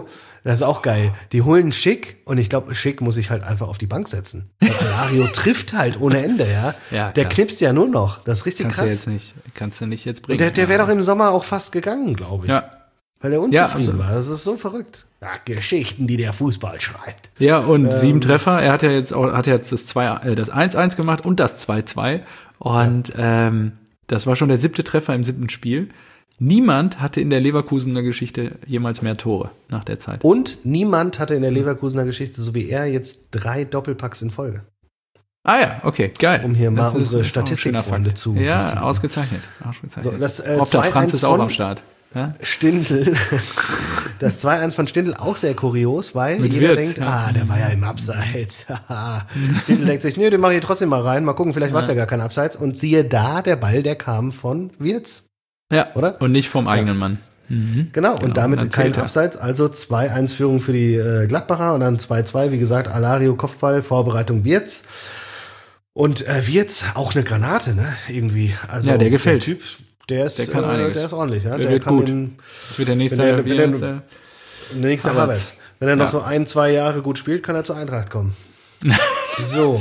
Das ist auch geil. Die holen Schick und ich glaube, Schick muss sich halt einfach auf die Bank setzen. Alario trifft halt ohne Ende, ja. Ja, der klar. knipst ja nur noch. Das ist richtig krass. Kannst du nicht jetzt bringen. Und der wäre doch im Sommer auch fast gegangen, glaube ich. Ja. Weil er unzufrieden Ja, war. Das ist so verrückt. Ja, Geschichten, die der Fußball schreibt. Ja, und 7 Treffer. Er hat ja jetzt das 1-1 gemacht und das 2-2. Und das war schon der 7. Treffer im 7. Spiel. Niemand hatte in der Leverkusener Geschichte jemals mehr Tore nach der Zeit. Und niemand hatte in der Leverkusener Geschichte, so wie er, jetzt 3 Doppelpacks in Folge. Ah ja, okay, geil. Um hier mal Das ist unsere auch ein schöner Statistikfreunde Fakt. zu Ja, befriedigen. ausgezeichnet. So, das Ob der Franz 2-1 ist auch von am Start. Ja? Stindl. Das 2-1 von Stindl auch sehr kurios, weil Mit jeder Wirtz, denkt, ja. der war ja im Abseits. Stindl denkt sich, den mache ich trotzdem mal rein. Mal gucken, vielleicht war es ja gar kein Abseits. Und siehe da, der Ball, der kam von Wirtz. Ja, Oder? und nicht vom eigenen Mann. Mhm. Genau, und damit dann kein zählt er. Abseits. Also 2-1 Führung für die Gladbacher und dann 2-2, wie gesagt, Alario Kopfball, Vorbereitung Wirtz. Und Wirtz auch eine Granate, ne? Irgendwie. Also Ja, der gefällt. Typ, der kann einiges. der ist ordentlich, ja. Der Der wird kann gut. den Das wird der nächste. Wenn wie der- heißt der? nächste Havertz. Havertz. Wenn er noch Ja. so 1-2 Jahre gut spielt, kann er zur Eintracht kommen. So.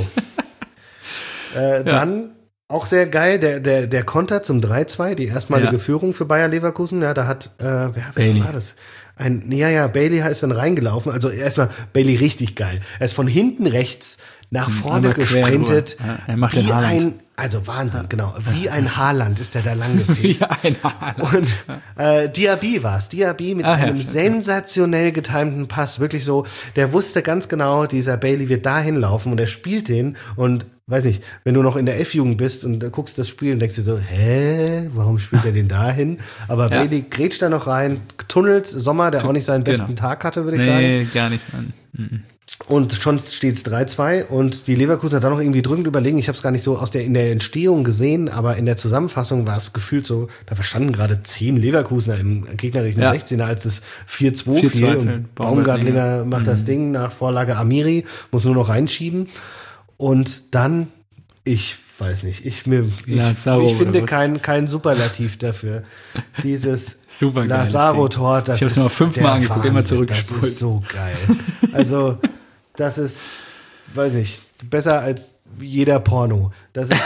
Dann auch sehr geil, der Konter zum 3-2, die erstmalige Ja. Führung für Bayer Leverkusen. Ja, da hat, wer Bailey. war das? Bailey ist dann reingelaufen. Also erstmal Bailey richtig geil. Er ist von hinten rechts nach vorne einmal quer gesprintet. rüber. Ja, er macht den wie Haaland. also Wahnsinn, genau. Wie ein Haaland ist der da lang gewesen. Ja, ein Haaland. Und Diaby war's. Diaby mit Ah, ja, einem stimmt, sensationell getimten Pass. Wirklich so, der wusste ganz genau, dieser Bailey wird dahin laufen und er spielt den. Und weiß nicht, wenn du noch in der F-Jugend bist und guckst das Spiel und denkst dir so, warum spielt er den dahin? Aber Ja. Bailey grätscht da noch rein, tunnelt Sommer, der auch nicht seinen besten Tag hatte, würde ich sagen. Nee, gar nicht sein. Mhm. Und schon steht's 3-2 und die Leverkusener dann noch irgendwie drückend überlegen. Ich habe es gar nicht so in der Entstehung gesehen, aber in der Zusammenfassung war es gefühlt so, da verstanden gerade 10 Leverkusener im gegnerischen Ja. 16er, als es 4-2 fiel 4-2 und fällt. Baumgartlinger macht das Ding nach Vorlage Amiri, muss nur noch reinschieben. Und dann, ich weiß nicht, ich Lazaro finde oder kein Superlativ dafür. Dieses Super geiles Lazaro-Tor, das Ich hab's ist mir mal 5-mal der angeguckt, immer Wahnsinn. zurückgespult. Das ist so geil. Also, das ist, weiß nicht, besser als jeder Porno. Das ist,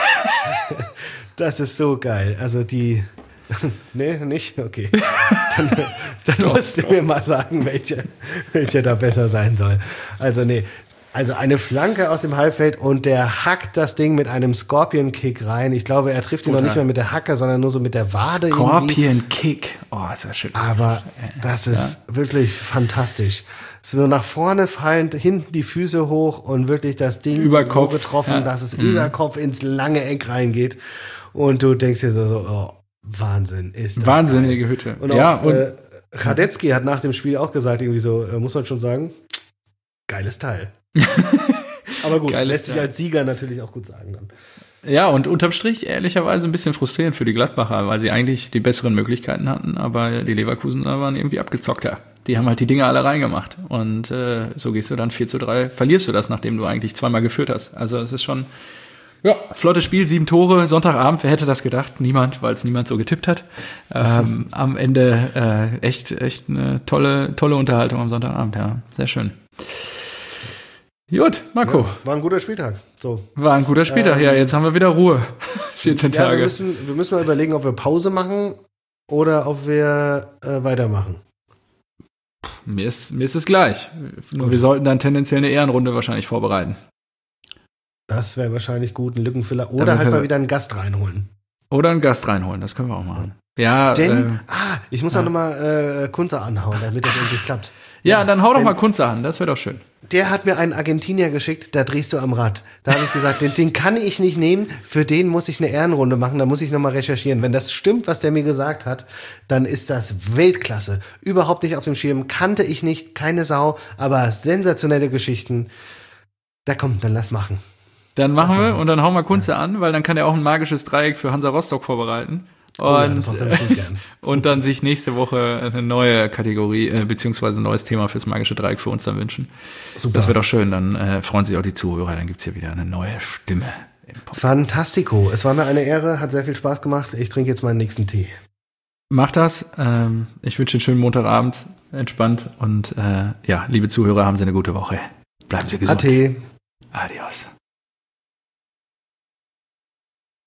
das ist so geil. Also die, nee, nicht? Okay. Dann musst du mir mal sagen, welcher da besser sein soll. Also nee. Also eine Flanke aus dem Halbfeld und der hackt das Ding mit einem Scorpion-Kick rein. Ich glaube, er trifft ihn noch nicht mehr mit der Hacke, sondern nur so mit der Wade. Irgendwie. Scorpion Kick. Oh, ist das schön. Aber das ist wirklich fantastisch. So nach vorne fallend, hinten die Füße hoch und wirklich das Ding Über so Kopf, getroffen, ja. dass es über Kopf ins lange Eck reingeht. Und du denkst dir so Wahnsinn ist das Wahnsinnige geil. Hütte. Und Ja, auch und Radetzky hat nach dem Spiel auch gesagt, irgendwie so, muss man schon sagen, geiles Teil. Aber gut, Geiles lässt sich Teil. als Sieger natürlich auch gut sagen dann. ja, und unterm Strich ehrlicherweise ein bisschen frustrierend für die Gladbacher, weil sie eigentlich die besseren Möglichkeiten hatten, aber die Leverkusener waren irgendwie abgezockter. Die haben halt die Dinge alle reingemacht. Und so gehst du dann 4-3, verlierst du das, nachdem du eigentlich zweimal geführt hast. Also es ist schon, ja, flottes Spiel, 7 Tore, Sonntagabend, wer hätte das gedacht? Niemand, weil es niemand so getippt hat. Am Ende echt eine tolle Unterhaltung am Sonntagabend, ja, sehr schön. Gut, Marco. Ja, war ein guter Spieltag. So. War ein guter Spieltag. Ja, jetzt haben wir wieder Ruhe. 14 Ja, Tage. wir müssen mal überlegen, ob wir Pause machen oder ob wir weitermachen. Mir ist es gleich. Nur wir sollten dann tendenziell eine Ehrenrunde wahrscheinlich vorbereiten. Das wäre wahrscheinlich gut, ein Lückenfüller. Oder Damit halt wir- mal wieder einen Gast reinholen. Oder einen Gast reinholen, das können wir auch machen. Ja, Denn, ich muss auch nochmal Kunze anhauen, damit das endlich klappt. ja, dann hau doch denn- mal Kunze an, das wäre doch schön. Der hat mir einen Argentinier geschickt, da drehst du am Rad. Da habe ich gesagt, den kann ich nicht nehmen, für den muss ich eine Ehrenrunde machen, da muss ich nochmal recherchieren. Wenn das stimmt, was der mir gesagt hat, dann ist das Weltklasse. Überhaupt nicht auf dem Schirm, kannte ich nicht, keine Sau, aber sensationelle Geschichten. Da kommt, dann lass machen. Dann machen wir und dann hauen wir Kunze an, weil dann kann er auch ein magisches Dreieck für Hansa Rostock vorbereiten. Und, Oh ja, das macht er bestimmt gern. und dann sich nächste Woche eine neue Kategorie, beziehungsweise ein neues Thema fürs magische Dreieck für uns dann wünschen. Super. Das wäre doch schön, dann freuen sich auch die Zuhörer, dann gibt's hier wieder eine neue Stimme im Podcast. Fantastico. Es war mir eine Ehre, hat sehr viel Spaß gemacht. Ich trinke jetzt meinen nächsten Tee. Macht das. Ich wünsche einen schönen Montagabend, entspannt. Und liebe Zuhörer, haben Sie eine gute Woche. Bleiben Sie gesund. Ade. Adios.